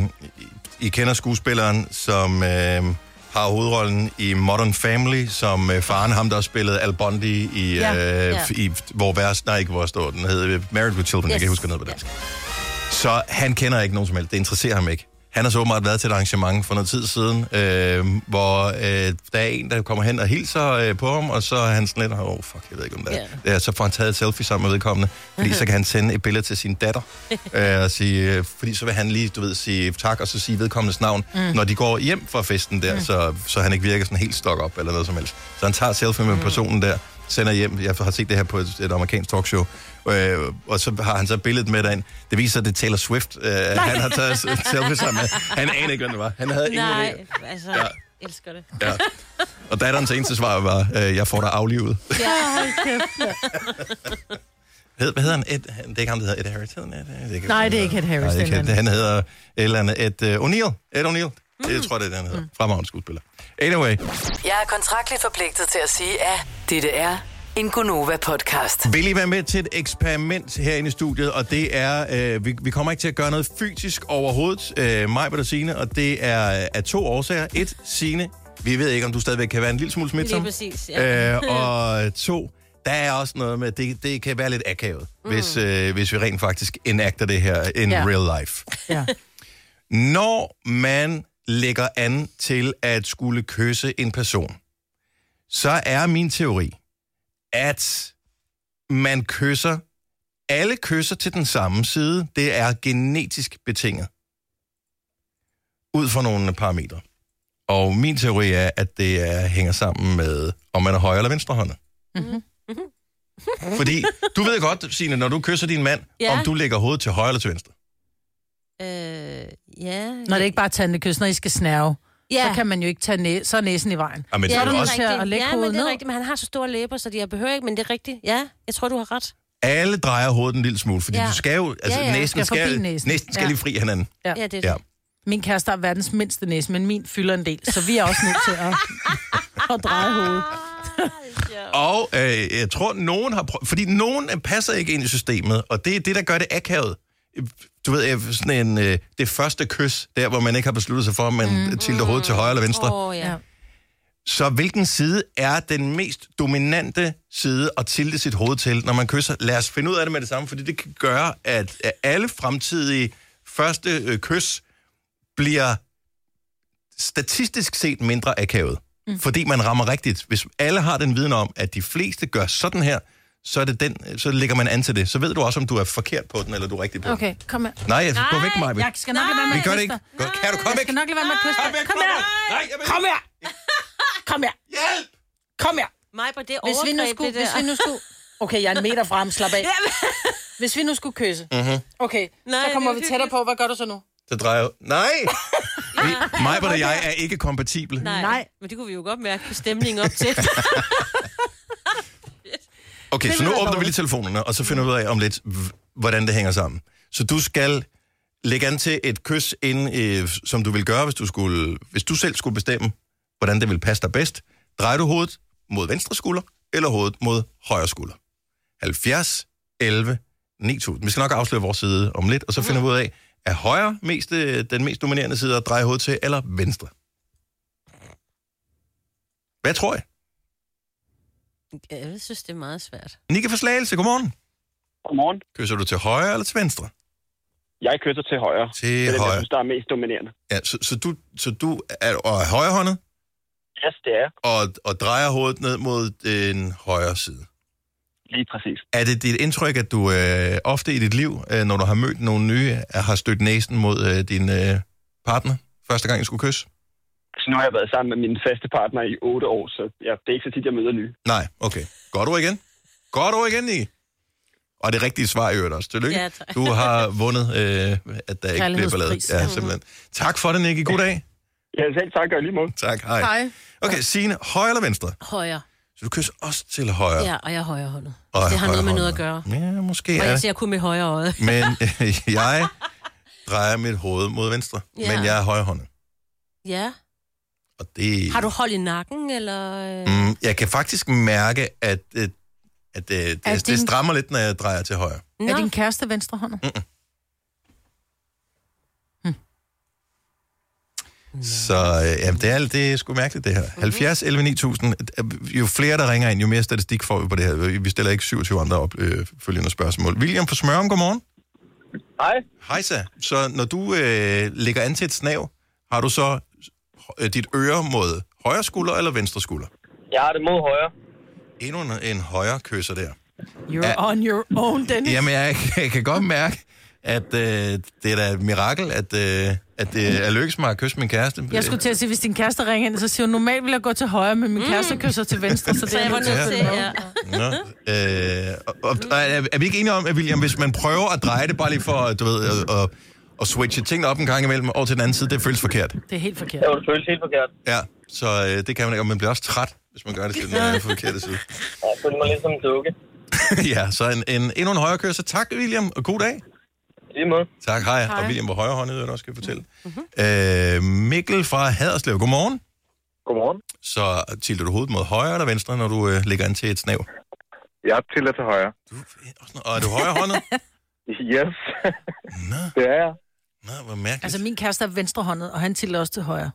I kender skuespilleren, som øh, har hovedrollen i Modern Family, som øh, faren ham, der spillede Al Bundy i, Ja, øh, ja. i hvor værst, nej ikke hvor står den, hed Married with Children, yes. Jeg kan ikke huske noget på dansk. Så han kender ikke nogen som helst, det interesserer ham ikke. Han har så åbenbart været til et arrangement for noget tid siden, øh, hvor øh, der er en, der kommer hen og hilser øh, på ham, og så er han sådan lidt, åh, oh, fuck, jeg ved ikke, om det er. Ja. Yeah. Så får han taget et selfie sammen med vedkommende, fordi så kan han sende et billede til sin datter, øh, og sige, øh, fordi så vil han lige, du ved, sige tak, og så sige vedkommendes navn, mm. når de går hjem fra festen der, mm. så, så han ikke virker sådan helt stok op, eller noget som helst. Så han tager selfie med mm. personen der, sender hjem, jeg har set det her på et, et amerikansk talkshow, øh, og så har han så billedet med derind. Det viser, at det er Taylor Swift, øh, han har taget selfie sammen med. Han anede ikke, hvad det var. Han havde ingen Nej, idé. altså, Ja. ja. elsker det. Ja. Og datterens eneste svar var, øh, jeg får dig aflivet. Ja, hold kæft. Hed, hvad hedder han? Ed, det er ikke ham, der hedder Ed Harris. Hedder han Ed? Det kan Nej, det er ikke Ed Harris. Nej, det det er kan, en han hedder et eller andet Ed uh, O'Neill. Ed O'Neill. Mm. Det jeg tror det, er det, han hedder. Mm. Fremragende skuespiller. Anyway. Jeg er kontraktligt forpligtet til at sige, at dette er en Gonova-podcast. Vil I være med til et eksperiment herinde i studiet, og det er, øh, vi, vi kommer ikke til at gøre noget fysisk overhovedet, øh, mig og Signe, og det er af to årsager. Et, Signe, vi ved ikke, om du stadigvæk kan være en lille smule smitsom. Lige præcis, ja. øh, Og to, der er også noget med, det, det kan være lidt akavet, mm. hvis, øh, hvis vi rent faktisk enacter det her in Ja. real life. Ja. Når man lægger an til at skulle kysse en person, så er min teori, at man kysser, alle kysser til den samme side. Det er genetisk betinget. Ud fra nogle parametre. Og min teori er, at det er, hænger sammen med, om man er højre eller venstrehåndet. Mm-hmm. Fordi du ved godt, Signe, når du kysser din mand, Ja. om du lægger hovedet til højre eller til venstre. Øh, ja. Når det ikke bare er tandekys, når I skal snærve, Ja. så kan man jo ikke tage næ- så er næsen i vejen. Ja, men så det er er du jo nødt også- til at lægge ja, men hovedet det er ned. rigtigt, men han har så store læber, så jeg behøver ikke, men det er rigtigt. Ja, jeg tror, du har ret. Alle drejer hovedet en lille smule, fordi Ja. du skal jo, altså Ja, ja. næsen Skal skal, forbi skal, næsen. næsten skal Ja. lige fri hinanden. Ja. Ja, det er det. Ja. Min kæreste har verdens mindste næse, men min fylder en del, så vi er også nødt til at, at dreje hovedet. Og øh, jeg tror, nogen har prøvet, fordi nogen øh, passer ikke ind i systemet, og det er det, der gør det akavet. Du ved, øh, sådan en, øh, det første kys, der hvor man ikke har besluttet sig for, om man mm. tilter hovedet til højre eller venstre. Åh, oh, ja. Så hvilken side er den mest dominante side at tilte sit hoved til, når man kysser? Lad os finde ud af det med det samme, fordi det kan gøre, at at alle fremtidige første øh, kys bliver statistisk set mindre akavet. Mm. Fordi man rammer rigtigt. Hvis alle har den viden om, at de fleste gør sådan her, så, er det den, så lægger man an til det. Så ved du også, om du er forkert på den, eller du er rigtig på den. Okay, kom her. Nej, jeg gå væk, Maja. Jeg skal nok lade være med Vi at gør det kysse ikke. dig. Godt. Kan du komme Jeg væk? skal nok lade være med at kysse dig. Kom her. Nej, jeg vil Kom her. Kom her. Hjælp! Kom her. Mig på det Hvis vi nu overgreb, skulle... det Hvis der. vi nu skulle... Okay, jeg er en meter frem, slap af. Hvis vi nu skulle kysse. Mm-hmm. Okay, Nej, så kommer det er vi tættere på. Hvad gør du så nu? Så drejer jeg... Nej! Vi, mig og jeg er ikke kompatible. Nej, Nej. men det kunne vi jo godt mærke på stemningen op til. Okay, så nu åbner vi lige telefonerne, og så finder vi ud af om lidt, h- hvordan det hænger sammen. Så du skal lægge an til et kys, ind, øh, som du vil gøre, hvis du, skulle, hvis du selv skulle bestemme, hvordan det vil passe dig bedst. Drejer du hovedet mod venstre skulder, eller hovedet mod højre skulder? halvfjerds elleve ni tusind. Vi skal nok afsløre vores side om lidt, og så finder vi ud af, Er højre mest, øh, den mest dominerende side at dreje hovedet til, eller venstre? Hvad tror jeg? Ja, jeg synes, det er meget svært. Nika fra Slagelse, godmorgen. Godmorgen. Kysser du til højre eller til venstre? Jeg kysser til højre. Til det er det, højre. jeg synes, der er mest dominerende. Ja, så, så du, så du er, og er højrehåndet? Yes, det er. Og, og drejer hovedet ned mod den højre side? Lige præcis. Er det dit indtryk, at du øh, ofte i dit liv, øh, når du har mødt nogle nye, har stødt næsen mod øh, din øh, partner, første gang I skulle kysse? Så nu har jeg været sammen med min faste partner i otte år, så ja, det er ikke så tit, jeg møder nye. Nej, okay. Godt ord igen. Godt ord igen, Nika. Og det rigtige svar i øvrigt også. Tillykke. Ja, du har vundet, øh, at der ikke bliver ballade. Ja, simpelthen. Tak for det, Nicky. God dag. Ja, selv tak, og lige måde. Tak, hej. Hej. Okay, Signe, højre eller venstre? Højre. Så du kysser også til højre? Ja, og jeg er højrehåndet. Og Det har noget med højrehåndet. noget at gøre. Ja, måske Og er jeg det. ser kun med højre øje. Men øh, jeg drejer mit hoved mod venstre, Ja. men jeg er højrehåndet. Ja. Og det... Har du hold i nakken, eller... øh? Mm, jeg kan faktisk mærke, at, at, at det, Er det, det din- strammer lidt, når jeg drejer til højre. Er din kæreste venstrehåndet? Mm-mm. Så øh, ja, det er, det er sgu mærkeligt, det her. Mhm. halvfjerds elleve ni tusind. Jo flere, der ringer ind, jo mere statistik får vi på det her. Vi stiller ikke syvogtyve andre op, øh, følgende spørgsmål. William fra Smørum, godmorgen. Hej. Hej så. Så når du øh, lægger an til et snav, har du så øh, dit øre mod højre skulder eller venstre skulder? Jeg har det mod højre. Endnu en, en højre kysser der. You're Ja. on your own, Dennis. Jamen, jeg, jeg kan godt mærke, at øh, det er da et mirakel, at, øh, at det er lykkes mig at kysse min kæreste. Jeg skulle til at sige, hvis din kæreste ringer ind, så siger hun, normalt vil jeg gå til højre, men min kæreste kysser til venstre, så det Så er jeg var nødt til nødt at til, følge med. ja. Nå, øh, og, og, og er, er vi ikke enige om, at William, hvis man prøver at dreje det bare lige for, du ved, at, at, at switche tingene op en gang imellem over til den anden side, det føles forkert. Det er helt forkert. Ja, det føles helt forkert. Ja, så øh, det kan man ikke, og man bliver også træt, hvis man gør det til den øh, forkerte side. Ja, jeg føler mig lidt som en dukke. Ja, så en, en, endnu en højre kørsel. Tak, William, og god dag. Lige måde. Tak, hej. Hej. Og William var højrehåndet, jeg også skal fortælle. Mm-hmm. Øh, Mikkel fra Haderslev, godmorgen. Godmorgen. Så tilter du hovedet mod højre eller venstre, når du øh, lægger an til et snav? Jeg tilter til højre. Og er du højrehåndet? Yes. Nå. Det er jeg. Nå, hvor mærkeligt. Altså, min kæreste er venstrehåndet, og han tilter også til højre.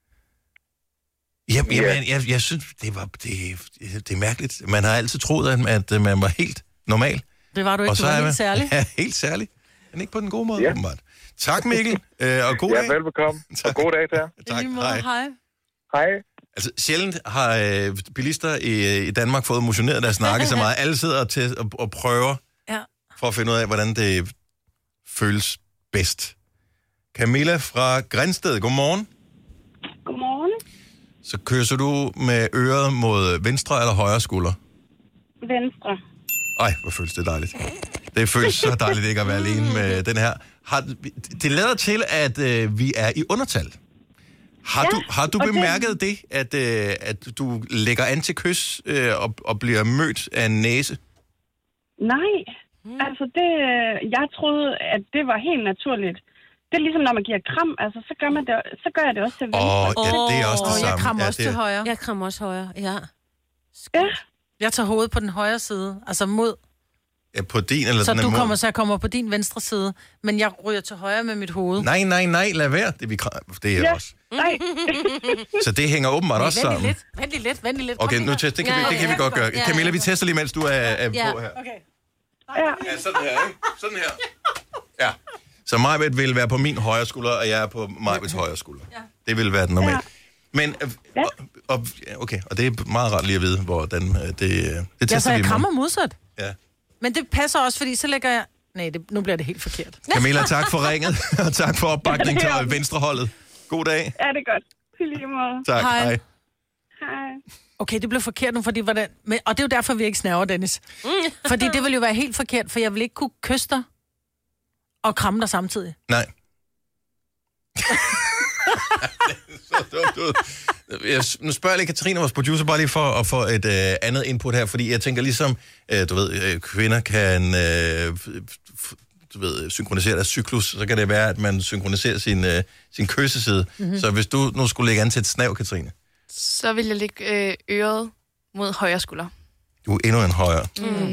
Jamen, jamen jeg, jeg synes, det var det, det er mærkeligt. Man har altid troet, at, at man var helt normal. Det var du ikke, Og du så var er helt man- særlig. Ja, helt særlig. Men ikke på den gode måde, Ja. åbenbart. Tak, Mikkel, øh, og god Ja, dag. velbekomme. Og god dag til jer. Tak, I lige måde, hej. hej. Hej. Altså, sjældent har øh, bilister i, i Danmark fået motioneret deres nakke så meget. Alle sidder til og, og prøver Ja. for at finde ud af, hvordan det føles bedst. Camilla fra Grænsted, godmorgen. Godmorgen. Så kysser du med øret mod venstre eller højre skulder? Venstre. Ej, hvor føles det dejligt. Det føles så dejligt ikke at være alene med den her. Har, det lader til, at øh, vi er i undertal. Har Ja, du, har du og det- bemærket det, at, øh, at du lægger an til kys øh, og, og bliver mødt af en næse? Nej, altså det, øh, jeg troede, at det var helt naturligt. Det er ligesom, når man giver kram, altså så gør, man det, så gør jeg det også til venstre. Åh, ja, det er også det Og jeg samme. krammer Ja, også det er- til højre. Jeg krammer også højre, ja. Ja, Jeg tager hovedet på den højre side, altså mod. Ja, på din eller Så den du måde. kommer, så jeg kommer på din venstre side, men jeg ryger til højre med mit hoved. Nej, nej, nej, lad være. Det, er vi, kra- det er ja, også. nej. Så det hænger åbenbart også Vent lige sammen. lidt, vent lige lidt, vent lige lidt. Kom Okay, lige nu her. test, det kan, Ja, vi, det kan ja, vi godt gøre. ja, ja. Camilla, vi tester lige, mens du er, er Ja. på her. Okay. Ja. Ja, sådan her, ikke? Sådan her. Ja. Så Majbet vil være på min højre skulder, og jeg er på Majbets højre skulder. Ja. Det vil være den normalt. Ja. Men, øh, og, og, ja, okay, og det er meget rart lige at vide, hvordan øh, det, øh, det Ja, tester så vi jeg i morgen. krammer modsat. Ja. Men det passer også, fordi så lægger jeg... Nej, det, nu bliver det helt forkert. Camilla, tak for ringet, og tak for opbakning til venstreholdet. God dag. Ja, det er godt. I lige måde. Tak, Hej. hej. Hej. Okay, det blev forkert nu, fordi hvordan... Men, og det er jo derfor, vi ikke snæver, Dennis. Fordi det ville jo være helt forkert, for jeg vil ikke kunne kysse dig og kramme dig samtidig. Nej. Så dumt ud. Jeg, nu spørger jeg lige Katrine, vores producer, bare lige for at få et øh, andet input her, fordi jeg tænker ligesom, øh, du ved, øh, kvinder kan, øh, f- du ved, synkronisere deres cyklus, så kan det være, at man synkroniserer sin, øh, sin kysseside. Mhm. Mm-hmm. Så hvis du nu skulle lægge an til et snav, Katrine, Så vil jeg lægge øh, øret mod højre skulder. du er endnu en højere. Mm.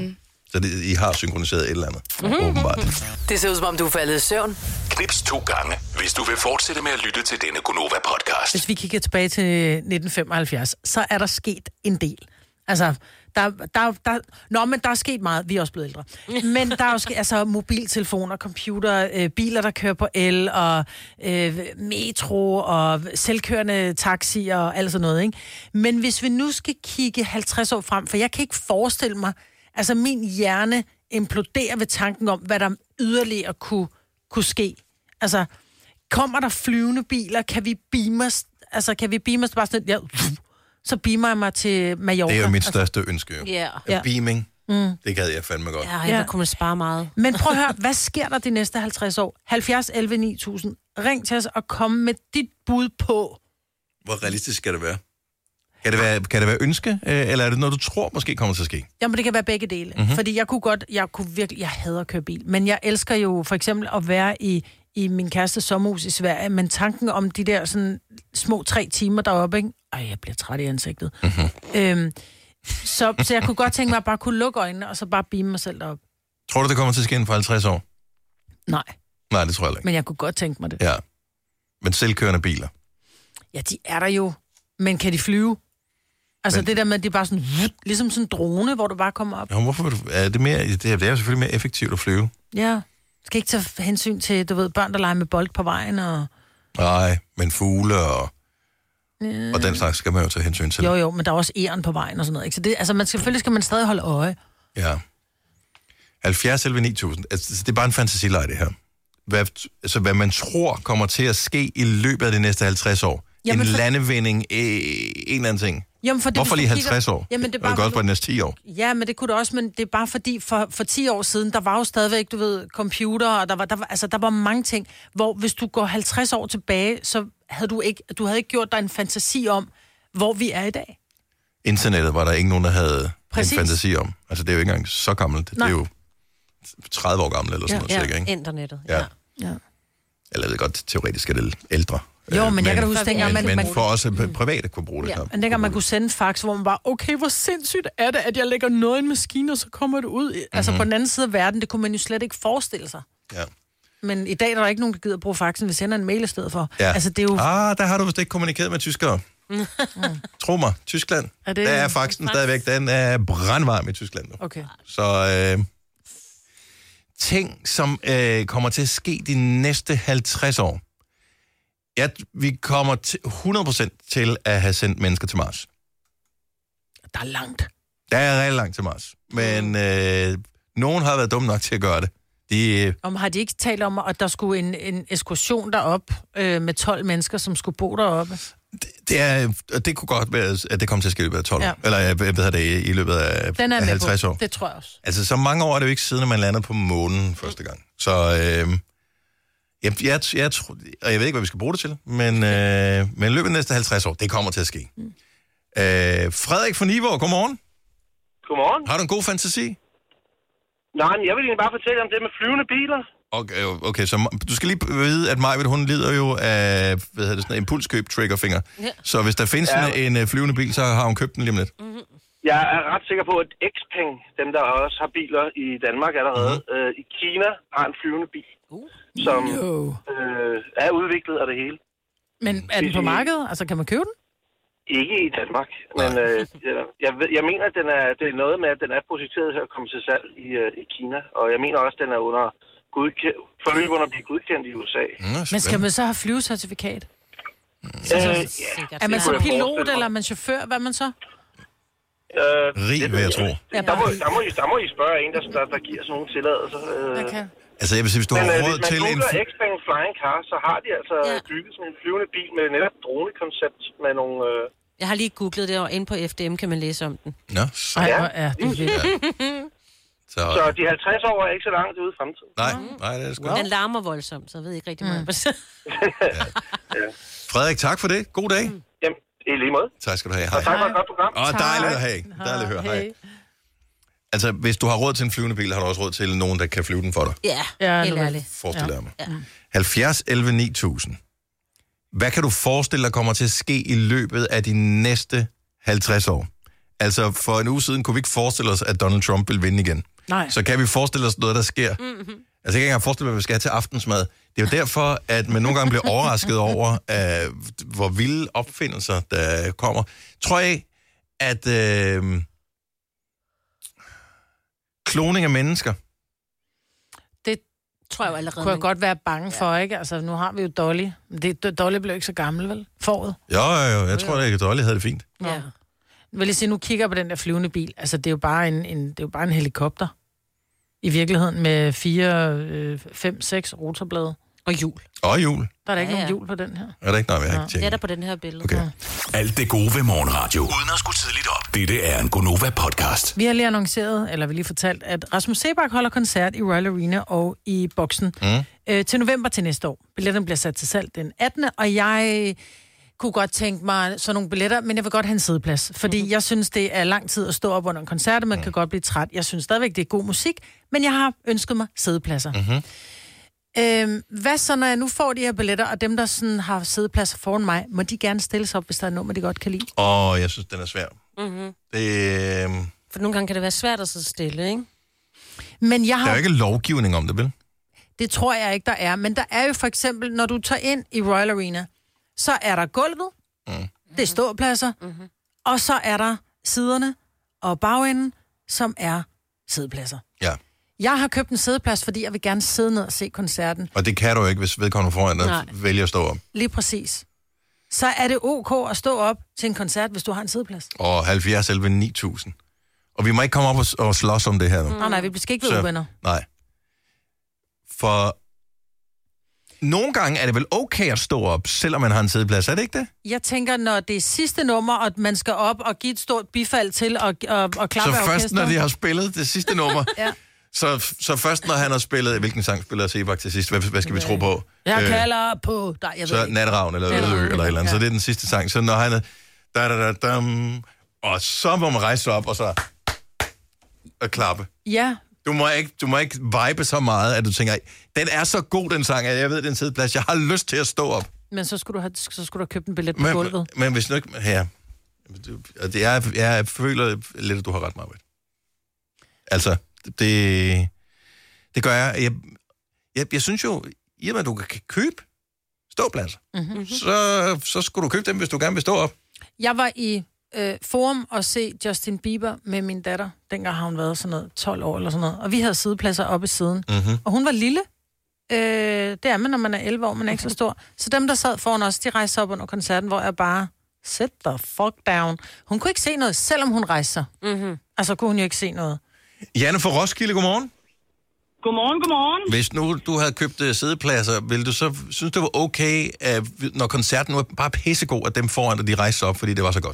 Så det, I har synkroniseret et eller andet, Mhm. åbenbart. Det ser ud som om, du er faldet i søvn. Knips to gange, hvis du vil fortsætte med at lytte til denne Gonova-podcast. Hvis vi kigger tilbage til nitten femoghalvfjerds, så er der sket en del. Altså, der, der, der, nå, men der er sket meget. Vi er også blevet ældre. Men der er jo sket, altså, mobiltelefoner, computer, øh, biler, der kører på el, og øh, metro, og selvkørende taxier, og alt sådan noget, ikke? Men hvis vi nu skal kigge halvtreds år frem, for jeg kan ikke forestille mig, altså min hjerne imploderer ved tanken om, hvad der yderligere kunne, kunne ske. Altså, kommer der flyvende biler? Kan vi beame os? Altså, kan vi beame os bare sådan, ja, så beamer jeg mig til Mallorca. Det er jo mit største ønske, jo. Ja. Yeah. Beaming, Mm. det gad jeg fandme godt. Ja, jeg kunne man spare meget. Men prøv at høre, hvad sker der de næste halvtreds år? halvfjerds elleve ni tusind. Ring til os og kom med dit bud på. Hvor realistisk skal det være? Kan det være, kan det være ønske, øh, eller er det noget, du tror måske kommer til at ske? Jamen, det kan være begge dele. Mhm. Mm-hmm. Fordi jeg kunne godt, jeg kunne virkelig, jeg hader at køre bil. Men jeg elsker jo for eksempel at være i, i min kærestes sommerhus i Sverige. Men tanken om de der sådan små tre timer deroppe, ikke? Ej, jeg bliver træt i ansigtet. Mhm. Øhm, så, så jeg kunne godt tænke mig at bare kunne lukke øjnene, og så bare beame mig selv derop. Tror du, det kommer til at ske inden for halvtreds år? Nej, Nej, det tror jeg ikke. men jeg kunne godt tænke mig det. Ja. Men selvkørende biler. Ja, de er der jo. Men kan de flyve? Altså Men- det der med, at de bare sådan, ligesom sådan en drone, hvor du bare kommer op. Jamen, hvorfor vil du, er det, mere, det er det er jo selvfølgelig mere effektivt at flyve. Ja. Skal ikke tage hensyn til, du ved, børn, der leger med bold på vejen, og... Nej, men fugle og, Øh. og den slags skal man jo tage hensyn til. Jo, jo, men der er også æren på vejen og sådan noget, ikke? Så det, altså, man, selvfølgelig skal man stadig holde øje. Ja. halvfjerds elleve ni tusind. Altså, det er bare en fantasileje, det her. Hvad, altså, hvad man tror kommer til at ske i løbet af de næste halvtreds år. Jamen, en for- landevinding, øh, en eller anden ting. Jamen, for det, Hvorfor hvis lige du kigger- halvtreds år? Jamen, det er det bare, kan også du- være de næste ti år. Ja, men det kunne du også, men det er bare fordi, for, for ti år siden, der var jo stadigvæk, du ved, computer, og der var, der var, altså, der var mange ting, hvor hvis du går halvtreds år tilbage, så havde du ikke, du havde ikke gjort dig en fantasi om, hvor vi er i dag. Internettet var der ikke nogen, der havde Præcis. en fantasi om. Altså, det er jo ikke engang så gammelt. Det Nej. er jo tredive år gammelt eller sådan Ja, noget, ja, cirka, ikke? internettet. Ja. Ja. Eller jeg ved godt, teoretisk er det ældre. Jo, Øh, men jeg kan da huske, dengang men, man- men man- for også at private kunne bruge det. Ja, her. men dengang man kunne sende en fax, hvor man bare, okay, hvor sindssygt er det, at jeg lægger noget i en maskine, og så kommer det ud. Mm-hmm. Altså på den anden side af verden, det kunne man jo slet ikke forestille sig. Ja. Men i dag der er der ikke nogen, der gider at bruge faxen, vi sender en mail i stedet for. Ja. Altså det er jo... Ah, der har du vist ikke kommunikeret med tyskere. Tro mig, Tyskland, Er er det- der er faxen stadigvæk, den er brandvarm i Tyskland nu. Okay. Så øh, ting, som øh, kommer til at ske de næste halvtreds år. Ja, vi kommer til hundrede procent til at have sendt mennesker til Mars. Der er langt. Der er rigtig langt til Mars. Men øh, nogen har været dumme nok til at gøre det. De, øh, Om har de ikke talt om, at der skulle en, en ekskursion derop øh, med tolv mennesker, som skulle bo deroppe? det, er, det kunne godt være, at det kommer til at ske i løbet af tolv Ja. år. Eller jeg ved det, i, i løbet af, Den er af med halvtreds på. år. Det tror jeg også. Altså, så mange år er det jo ikke siden, at man landede på månen første gang. Så øh, jeg, jeg, jeg, tror, og jeg ved ikke, hvad vi skal bruge det til, men, øh, men i løbet af de næste halvtreds år, det kommer til at ske. Mm. Øh, Frederik fra Nivå, godmorgen. Godmorgen. Har du en god fantasi? Nej, men jeg vil egentlig bare fortælle om det med flyvende biler. Okay, okay, så du skal lige vide, at Majvidt, hun lider jo af, hvad hedder det, sådan en impulskøb triggerfinger. Ja. Så hvis der findes Ja. en, en øh, flyvende bil, så har hun købt den lige om lidt. Jeg er ret sikker på, at Xpeng, dem der også har biler i Danmark allerede, Mhm. mm-hmm. øh, i Kina har en flyvende bil, som øh, er udviklet af det hele. Men er den på markedet? Altså, kan man købe den? Ikke i Danmark, men øh, jeg, jeg, ved- jeg mener, at den er, det er noget med, at den er projekteret til at komme til salg i, øh, i Kina, og jeg mener også, at den er under godkendt, forløb under at blive godkendt i U S A. Men skal man så have flyvecertifikat? Øh, ja, Er man det så kunne jeg pilot, forestille mig. eller er man chauffør? Hvad er man så? Øh, Rig, det vil jeg ved tro. Ja, der, må, der, må I, der må I spørge en, der, der, der giver sådan nogle tilladelser. Øh. Okay. Altså, jeg vil sige, hvis du Men har øh, råd hvis man til en... googler fly- Xpeng Flying Car, så har de altså ja. bygget sådan en flyvende bil med netop dronekoncept med nogle... Øh... Jeg har lige googlet det, og inde på F D M kan man læse om den. Nå, Ej, Ja. hvor er det vildt. Så, Så de halvtreds år er ikke så langt ude i fremtiden. nej, nej, det er sgu. Den larmer voldsomt, så jeg ved ikke rigtig meget. Mm. Frederik, tak for det. God dag. Jamen, i lige måde. Tak skal du have. Og tak for et godt program. Åh, dejligt at have. Dejligt at høre. Hej. Altså, hvis du har råd til en flyvende bil, har du også råd til nogen, der kan flyve den for dig. Ja, Ja, helt nu- ærligt. Forestiller jeg mig. Ja. halvfjerds elleve ni tusind. Hvad kan du forestille dig kommer til at ske i løbet af de næste halvtreds år? Altså, for en uge siden kunne vi ikke forestille os, at Donald Trump vil vinde igen. Nej. Så kan vi forestille os noget, der sker. Mm-hmm. Altså, jeg kan ikke engang forestille mig, hvad vi skal have til aftensmad. Det er jo derfor, at man nogle gange bliver overrasket over, uh, hvor vilde opfindelser, der kommer. Tror jeg, at uh, kloning af mennesker... Det tror jeg jo allerede. Kunne jeg godt være bange for, ikke? Altså, nu har vi jo Dolly. Det, Dolly blev ikke så gammel, vel? Forud. Jo, jo, jo. Jeg tror, at Dolly havde det fint. Ja. Jeg vil lige sige, nu kigger jeg på den der flyvende bil. Altså, det er jo bare en, en, det er jo bare en helikopter. I virkeligheden med fire, øh, fem, seks rotorblade. Og hjul. Og hjul. Der er der ikke Ja, ja, ja. nogen hjul på den her. Er der ikke? Nej, jeg har ikke Det tjekket. er der på den her billede. Okay. Alt det gode ved morgenradio. Uden at skulle tidligt op. Dette er en Gonova-podcast. Vi har lige annonceret, eller vi har lige fortalt, at Rasmus Seebach holder koncert i Royal Arena og i Boksen Mm. øh, til november til næste år. Billetterne bliver sat til salg den attende og jeg kunne godt tænke mig sådan nogle billetter, men jeg vil godt have en siddeplads, fordi mm-hmm. jeg synes, det er lang tid at stå op under en koncert, og man mm. kan godt blive træt. Jeg synes stadigvæk, det er god musik, men jeg har ønsket mig siddepladser. Mm-hmm. Øhm, hvad så, når jeg nu får de her billetter, og dem, der sådan har siddepladser foran mig, må de gerne stille sig op, hvis der er nummer, de godt kan lide? Åh, jeg synes, den er svær. Mm-hmm. Det, øh... For nogle gange kan det være svært at sidde stille, ikke? Men jeg har... Der er jo ikke lovgivning om det, vel? Det tror jeg ikke, der er. Men der er jo for eksempel, når du tager ind i Royal Arena, så er der gulvet, mm. det er ståpladser, mm-hmm. og så er der siderne og bagenden, som er siddepladser. Ja. Jeg har købt en siddeplads, fordi jeg vil gerne sidde ned og se koncerten. Og det kan du ikke, hvis vedkommende foran dig vælger at stå op. Lige præcis. Så er det ok at stå op til en koncert, hvis du har en siddeplads. Og halvfjerds elleve ni tusind. Og vi må ikke komme op og, og slås om det her nu. Mm. Nej, nej, vi skal ikke være uvenner. Nej. For nogle gange er det vel okay at stå op, selvom man har en siddeplads, er det ikke det? Jeg tænker, når det er sidste nummer, og man skal op og give et stort bifald til og, og, og klappe Så af først, orkestret. når de har spillet det sidste nummer, ja. så, så først, når han har spillet... Hvilken sang spiller Seebach til sidst? Hvad, hvad skal vi tro på? Jeg Øh, kalder på... Nej, jeg ved Så ikke. Natteravn eller Ødeø eller et eller andet. Ja. Så det er den sidste sang. Så når han er... Da, da, da, dam, og så må man rejse sig op og så... Og klappe. Ja. Du må ikke, du må ikke vibe så meget, at du tænker, den er så god, den sang, at jeg ved, det er en sideplads. Jeg har lyst til at stå op. Men så skulle du have, så skulle du have købt en billet på Men, gulvet. men hvis nu ikke... Ja. Det er, jeg føler lidt, at du har ret, Marvitt. Altså, det... Det gør jeg. Jeg, jeg, jeg synes jo, i og med, at du kan købe ståpladser, Mm-hmm. så, så skulle du købe dem, hvis du gerne vil stå op. Jeg var i øh, Forum og se Justin Bieber med min datter. Dengang har hun været sådan noget tolv år eller sådan noget. Og vi havde sidepladser oppe i siden. Mm-hmm. Og hun var lille. Øh, det er man, når man er elleve år, man er ikke så stor. Så dem, der sad foran os, de rejste op under koncerten, hvor jeg bare... Sit the fuck down. Hun kunne ikke se noget, selvom hun rejste sig. Mm-hmm. Altså, kunne hun jo ikke se noget. Janne fra Roskilde, godmorgen. Godmorgen, godmorgen. Hvis nu du havde købt uh, sædepladser, ville du så synes, det var okay, uh, når koncerten var bare pissegod, at dem foran dig, de rejste sig op, fordi det var så godt?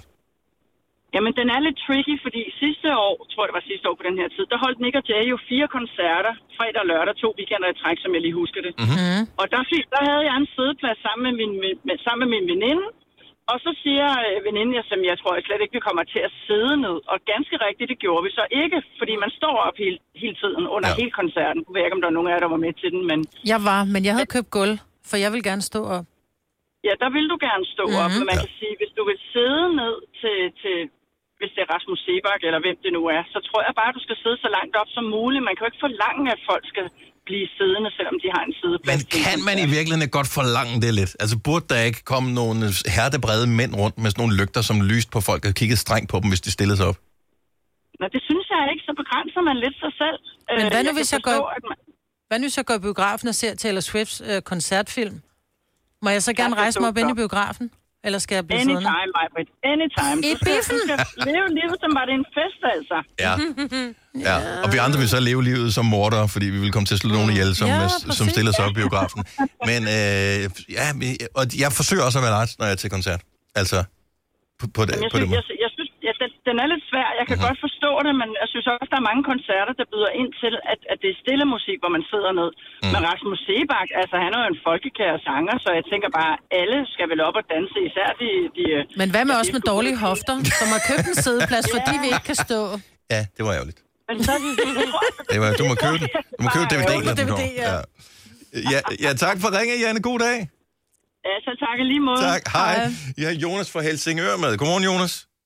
Jamen, den er lidt tricky, fordi sidste år, tror jeg det var sidste år på den her tid, der holdt Nick og Jay jo fire koncerter, fredag og lørdag, to weekender i træk, som jeg lige husker det. Mm-hmm. Og der, der havde jeg en sædeplads sammen med min, med, sammen med min veninde, og så siger øh, veninden, jeg, som jeg tror jeg slet ikke, vi kommer til at sidde ned. Og ganske rigtigt, det gjorde vi så ikke, fordi man står op hele, hele tiden under ja. hele koncerten. Jeg ved ikke, om der var nogen af jer, der var med til den, men... Jeg var, men jeg havde købt gulv, for jeg vil gerne stå op. Ja, der vil du gerne stå mm-hmm. op, men man kan sige, hvis du vil sidde ned til, til, hvis det er Rasmus Seebach, eller hvem det nu er, så tror jeg bare, du skal sidde så langt op som muligt. Man kan jo ikke forlange, at folk skal blive siddende, selvom de har en sideplads. Men kan man i virkeligheden godt forlange det lidt? Altså, burde der ikke komme nogle hertebrede mænd rundt med sådan nogle lygter, som lyste på folk og kiggede strengt på dem, hvis de stillede sig op? Nej, det synes jeg ikke, så begrænser man lidt sig selv. Men hvad nu, jeg hvis jeg forstå, går, man... hvad nu, hvis jeg går i biografen og ser Taylor Swifts øh, koncertfilm? Må jeg så gerne Jeg rejse mig op forstår. ind i biografen? Eller skal jeg blive siddende? Anytime, Majbrit. Anytime. I Du skal, biffen? du skal leve livet, som var det en fest, altså. Ja. Ja, og vi andre vil så leve livet som mordere, fordi vi vil komme til at slå nogen ihjel, som, Ja, ja, præcis. som stiller sig op i biografen. Men øh, ja, og jeg forsøger også at være ret, når jeg er til koncert. Altså, på, på, det, Jamen, jeg på det synes, måde. jeg, jeg synes ja, den, den er lidt svær. Jeg kan Mhm. godt forstå det, men jeg synes også, der er mange koncerter, der byder ind til, at, at det er stille musik, hvor man sidder ned. Mm. Men Rasmus Seebach, altså han er jo en folkekær sanger, så jeg tænker bare, alle skal vel op og danse, især de... de Men hvad med de os med dårlige hofter, som har købt en sædeplads, fordi vi ikke kan stå? Ja, det var ærgerligt. Men så, Det var, du må købe den. Du må købe D V D'en, når den D V D, kommer. ja. Ja. Ja, ja, tak for ringe, Janne. God dag. Ja, så tak i lige måde. Tak. Hej. Jeg har Jonas fra Helsingør med. Godmorgen, Jonas.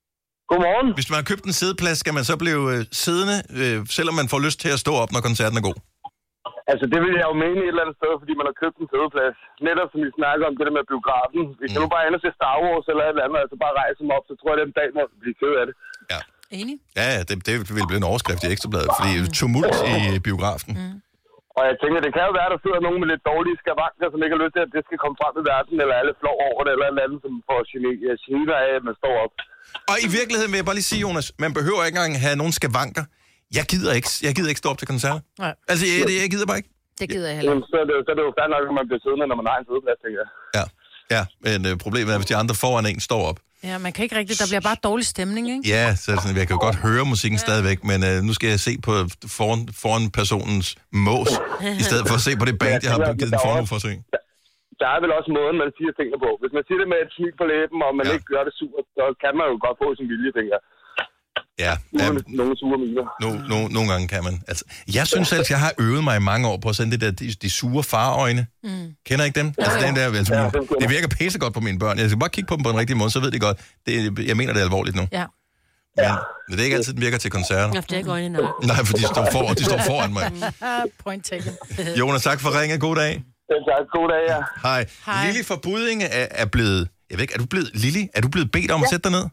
Godmorgen. Hvis man har købt en sædeplads, skal man så blive øh, siddende, øh, selvom man får lyst til at stå op, når koncerten er god? Altså, det vil jeg jo mene et eller andet sted, fordi man har købt en sædeplads. Netop som vi snakker om det der med biografen. Hvis mm. jeg nu bare ender til Star Wars eller et eller andet, altså bare rejser mig op, så tror jeg, at den dag må blive ked af det. Ja. Enig? Ja, ja, det, det vil blive en overskrift i Ekstrabladet, fordi tumult i biografen. Mm. Og jeg tænker, det kan jo være, at der sidder nogen med lidt dårlige skavanker, som ikke har lyst til, at det skal komme frem i verden, eller alle flår over det, eller et eller andet, som får gener af, at man står op. Og i virkeligheden vil jeg bare lige sige, Jonas, man behøver ikke engang have nogen skavanker. Jeg gider ikke, jeg gider ikke stå op til koncerter. Nej. Altså, jeg, jeg gider bare ikke. Det gider jeg heller. Jamen, så, er det, så er det jo fair nok, at man bliver siddende, når man har en sædeplads, tænker jeg. Ja, ja, men øh, problemet er, hvis de andre foran en står op. Ja, man kan ikke rigtigt. Der bliver bare dårlig stemning, ikke? Ja, så er det sådan, jeg kan jo godt høre musikken ja. stadigvæk, men øh, nu skal jeg se på foran, foran personens mås, i stedet for at se på det band, jeg har givet en form for at se. Der er vel også måden, man siger tingene på. Hvis man siger det med et smil på læben, og man ja. ikke gør det surt, så kan man jo godt få sin vilje, tænker jeg. Ja, ja. Nogle sure miner. No, no, nogle gange kan man. Altså, jeg synes selv, jeg har øvet mig i mange år på at sende det der, de, de sure farøjne. Mm. Kender ikke dem? Ja, altså, den der, altså, ja, det virker pissegodt på mine børn. Jeg skal bare kigge på dem på en rigtig måde, så ved de godt. Det, jeg mener, det er alvorligt nu. Ja. Men, men det er ikke altid, den virker til koncerter. Ja, det er ikke øjne nok. Nej, for de står, for, de står foran mig. Point taken. Jonas, tak for ringet. God dag. Ja, tak. God dag, ja. Hej. Hej. Lili fra Buddinge er, er blevet... Jeg ved ikke, er du blevet... Lili, er du blevet bedt om ja. at sætte dig ned?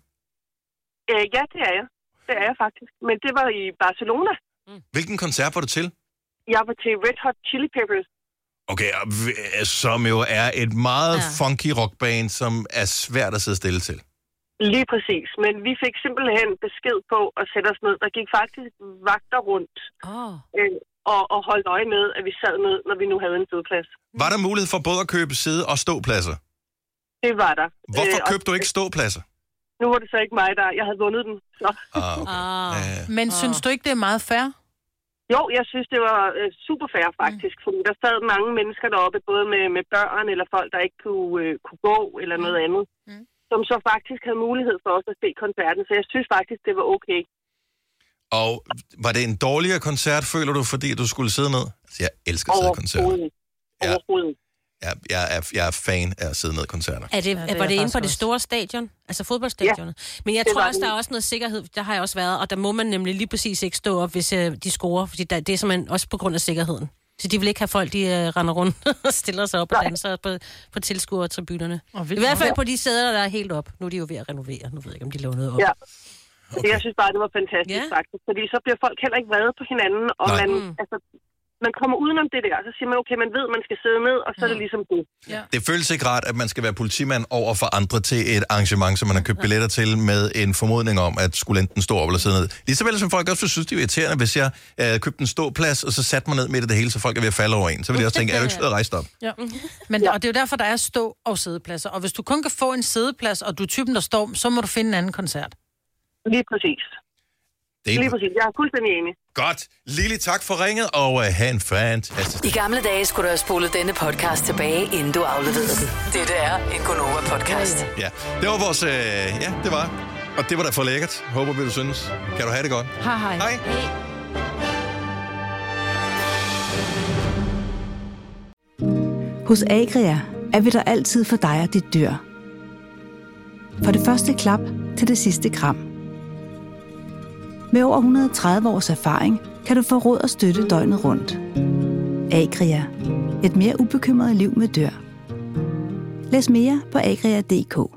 Øh, ja, det er jeg. Det er jeg faktisk. Men det var i Barcelona. Mm. Hvilken koncert var du til? Jeg var til Red Hot Chili Peppers. Okay, som jo er et meget ja. funky rockband, som er svært at sidde stille til. Lige præcis. Men vi fik simpelthen besked på at sætte os ned. Der gik faktisk vagter rundt oh. øh, og, og holdt øje med, at vi sad ned, når vi nu havde en sædeplads. Var der mulighed for både at købe sæde- og ståpladser? Det var der. Hvorfor øh, købte du ikke ståpladser? Nu var det så ikke mig, der jeg havde vundet den. Så. Ah, okay. ah. Ja. Men ah. synes du ikke, det er meget fair? Jo, jeg synes, det var øh, super fair faktisk. Mm. Fordi der sad mange mennesker deroppe, både med, med børn eller folk, der ikke kunne, øh, kunne gå eller noget andet. Mm. Som så faktisk havde mulighed for os at se koncerten. Så jeg synes faktisk, det var okay. Og var det en dårligere koncert, føler du, fordi du skulle sidde ned? Altså, jeg elsker at sidde i koncerter. Ja. Overhovedet. Jeg, jeg, er, jeg er fan af at sidde ned i koncerter. Er det, ja, det var det inde på det store stadion? Altså fodboldstadionet? Ja, men jeg tror også, der er også noget sikkerhed. Der har jeg også været, og der må man nemlig lige præcis ikke stå op, hvis uh, de scorer. Fordi der, det er simpelthen også på grund af sikkerheden. Så de vil ikke have folk, de uh, render rundt og stiller sig op og danser på, på tilskuertribunerne. I hvert fald på de sæder, der er helt op. Nu er de jo ved at renovere. Nu ved jeg ikke, om de laver noget op. Ja. Okay. Jeg synes bare, det var fantastisk ja. faktisk. Fordi så bliver folk heller ikke vrede på hinanden, og Nej. man... Altså, man kommer udenom det der, og så siger man, okay, man ved, man skal sidde ned, og så ja. er det ligesom det. Ja. Det føles ikke rart, at man skal være politimand over for andre til et arrangement, som man har købt billetter til, med en formodning om, at skulle enten stå op eller sidde ned. Lige så vel som folk også synes, det er irriterende, hvis jeg øh, købte en ståplads, og så satte mig ned midt i det hele, så folk er ved at falde over en. Så vil jeg også tænke, er du ikke sød at rejse op? Ja. Men og det er jo derfor, der er stå- og sædepladser. Og hvis du kun kan få en sædeplads, og du er typen, der står, så må du finde en anden koncert. Lige præcis. Det Lige præcis. Jeg er fuldstændig enig. Godt. Lili, tak for ringet, og uh, have en fantastisk... I gamle dage skulle du have spolet denne podcast tilbage, inden du afleverede den. Dette er en Gonova-podcast. Ja, det var vores... Øh, ja, det var. Og det var da for lækkert. Håber vi, du synes. Kan du have det godt? Hej, hej. Hej. Hos Agria er vi der altid for dig og dit dyr. For det første klap til det sidste kram. Med over et hundrede og tredive års erfaring kan du få råd og støtte døgnet rundt. Agria. Et mere ubekymret liv med dyr. Læs mere på agria punktum d k.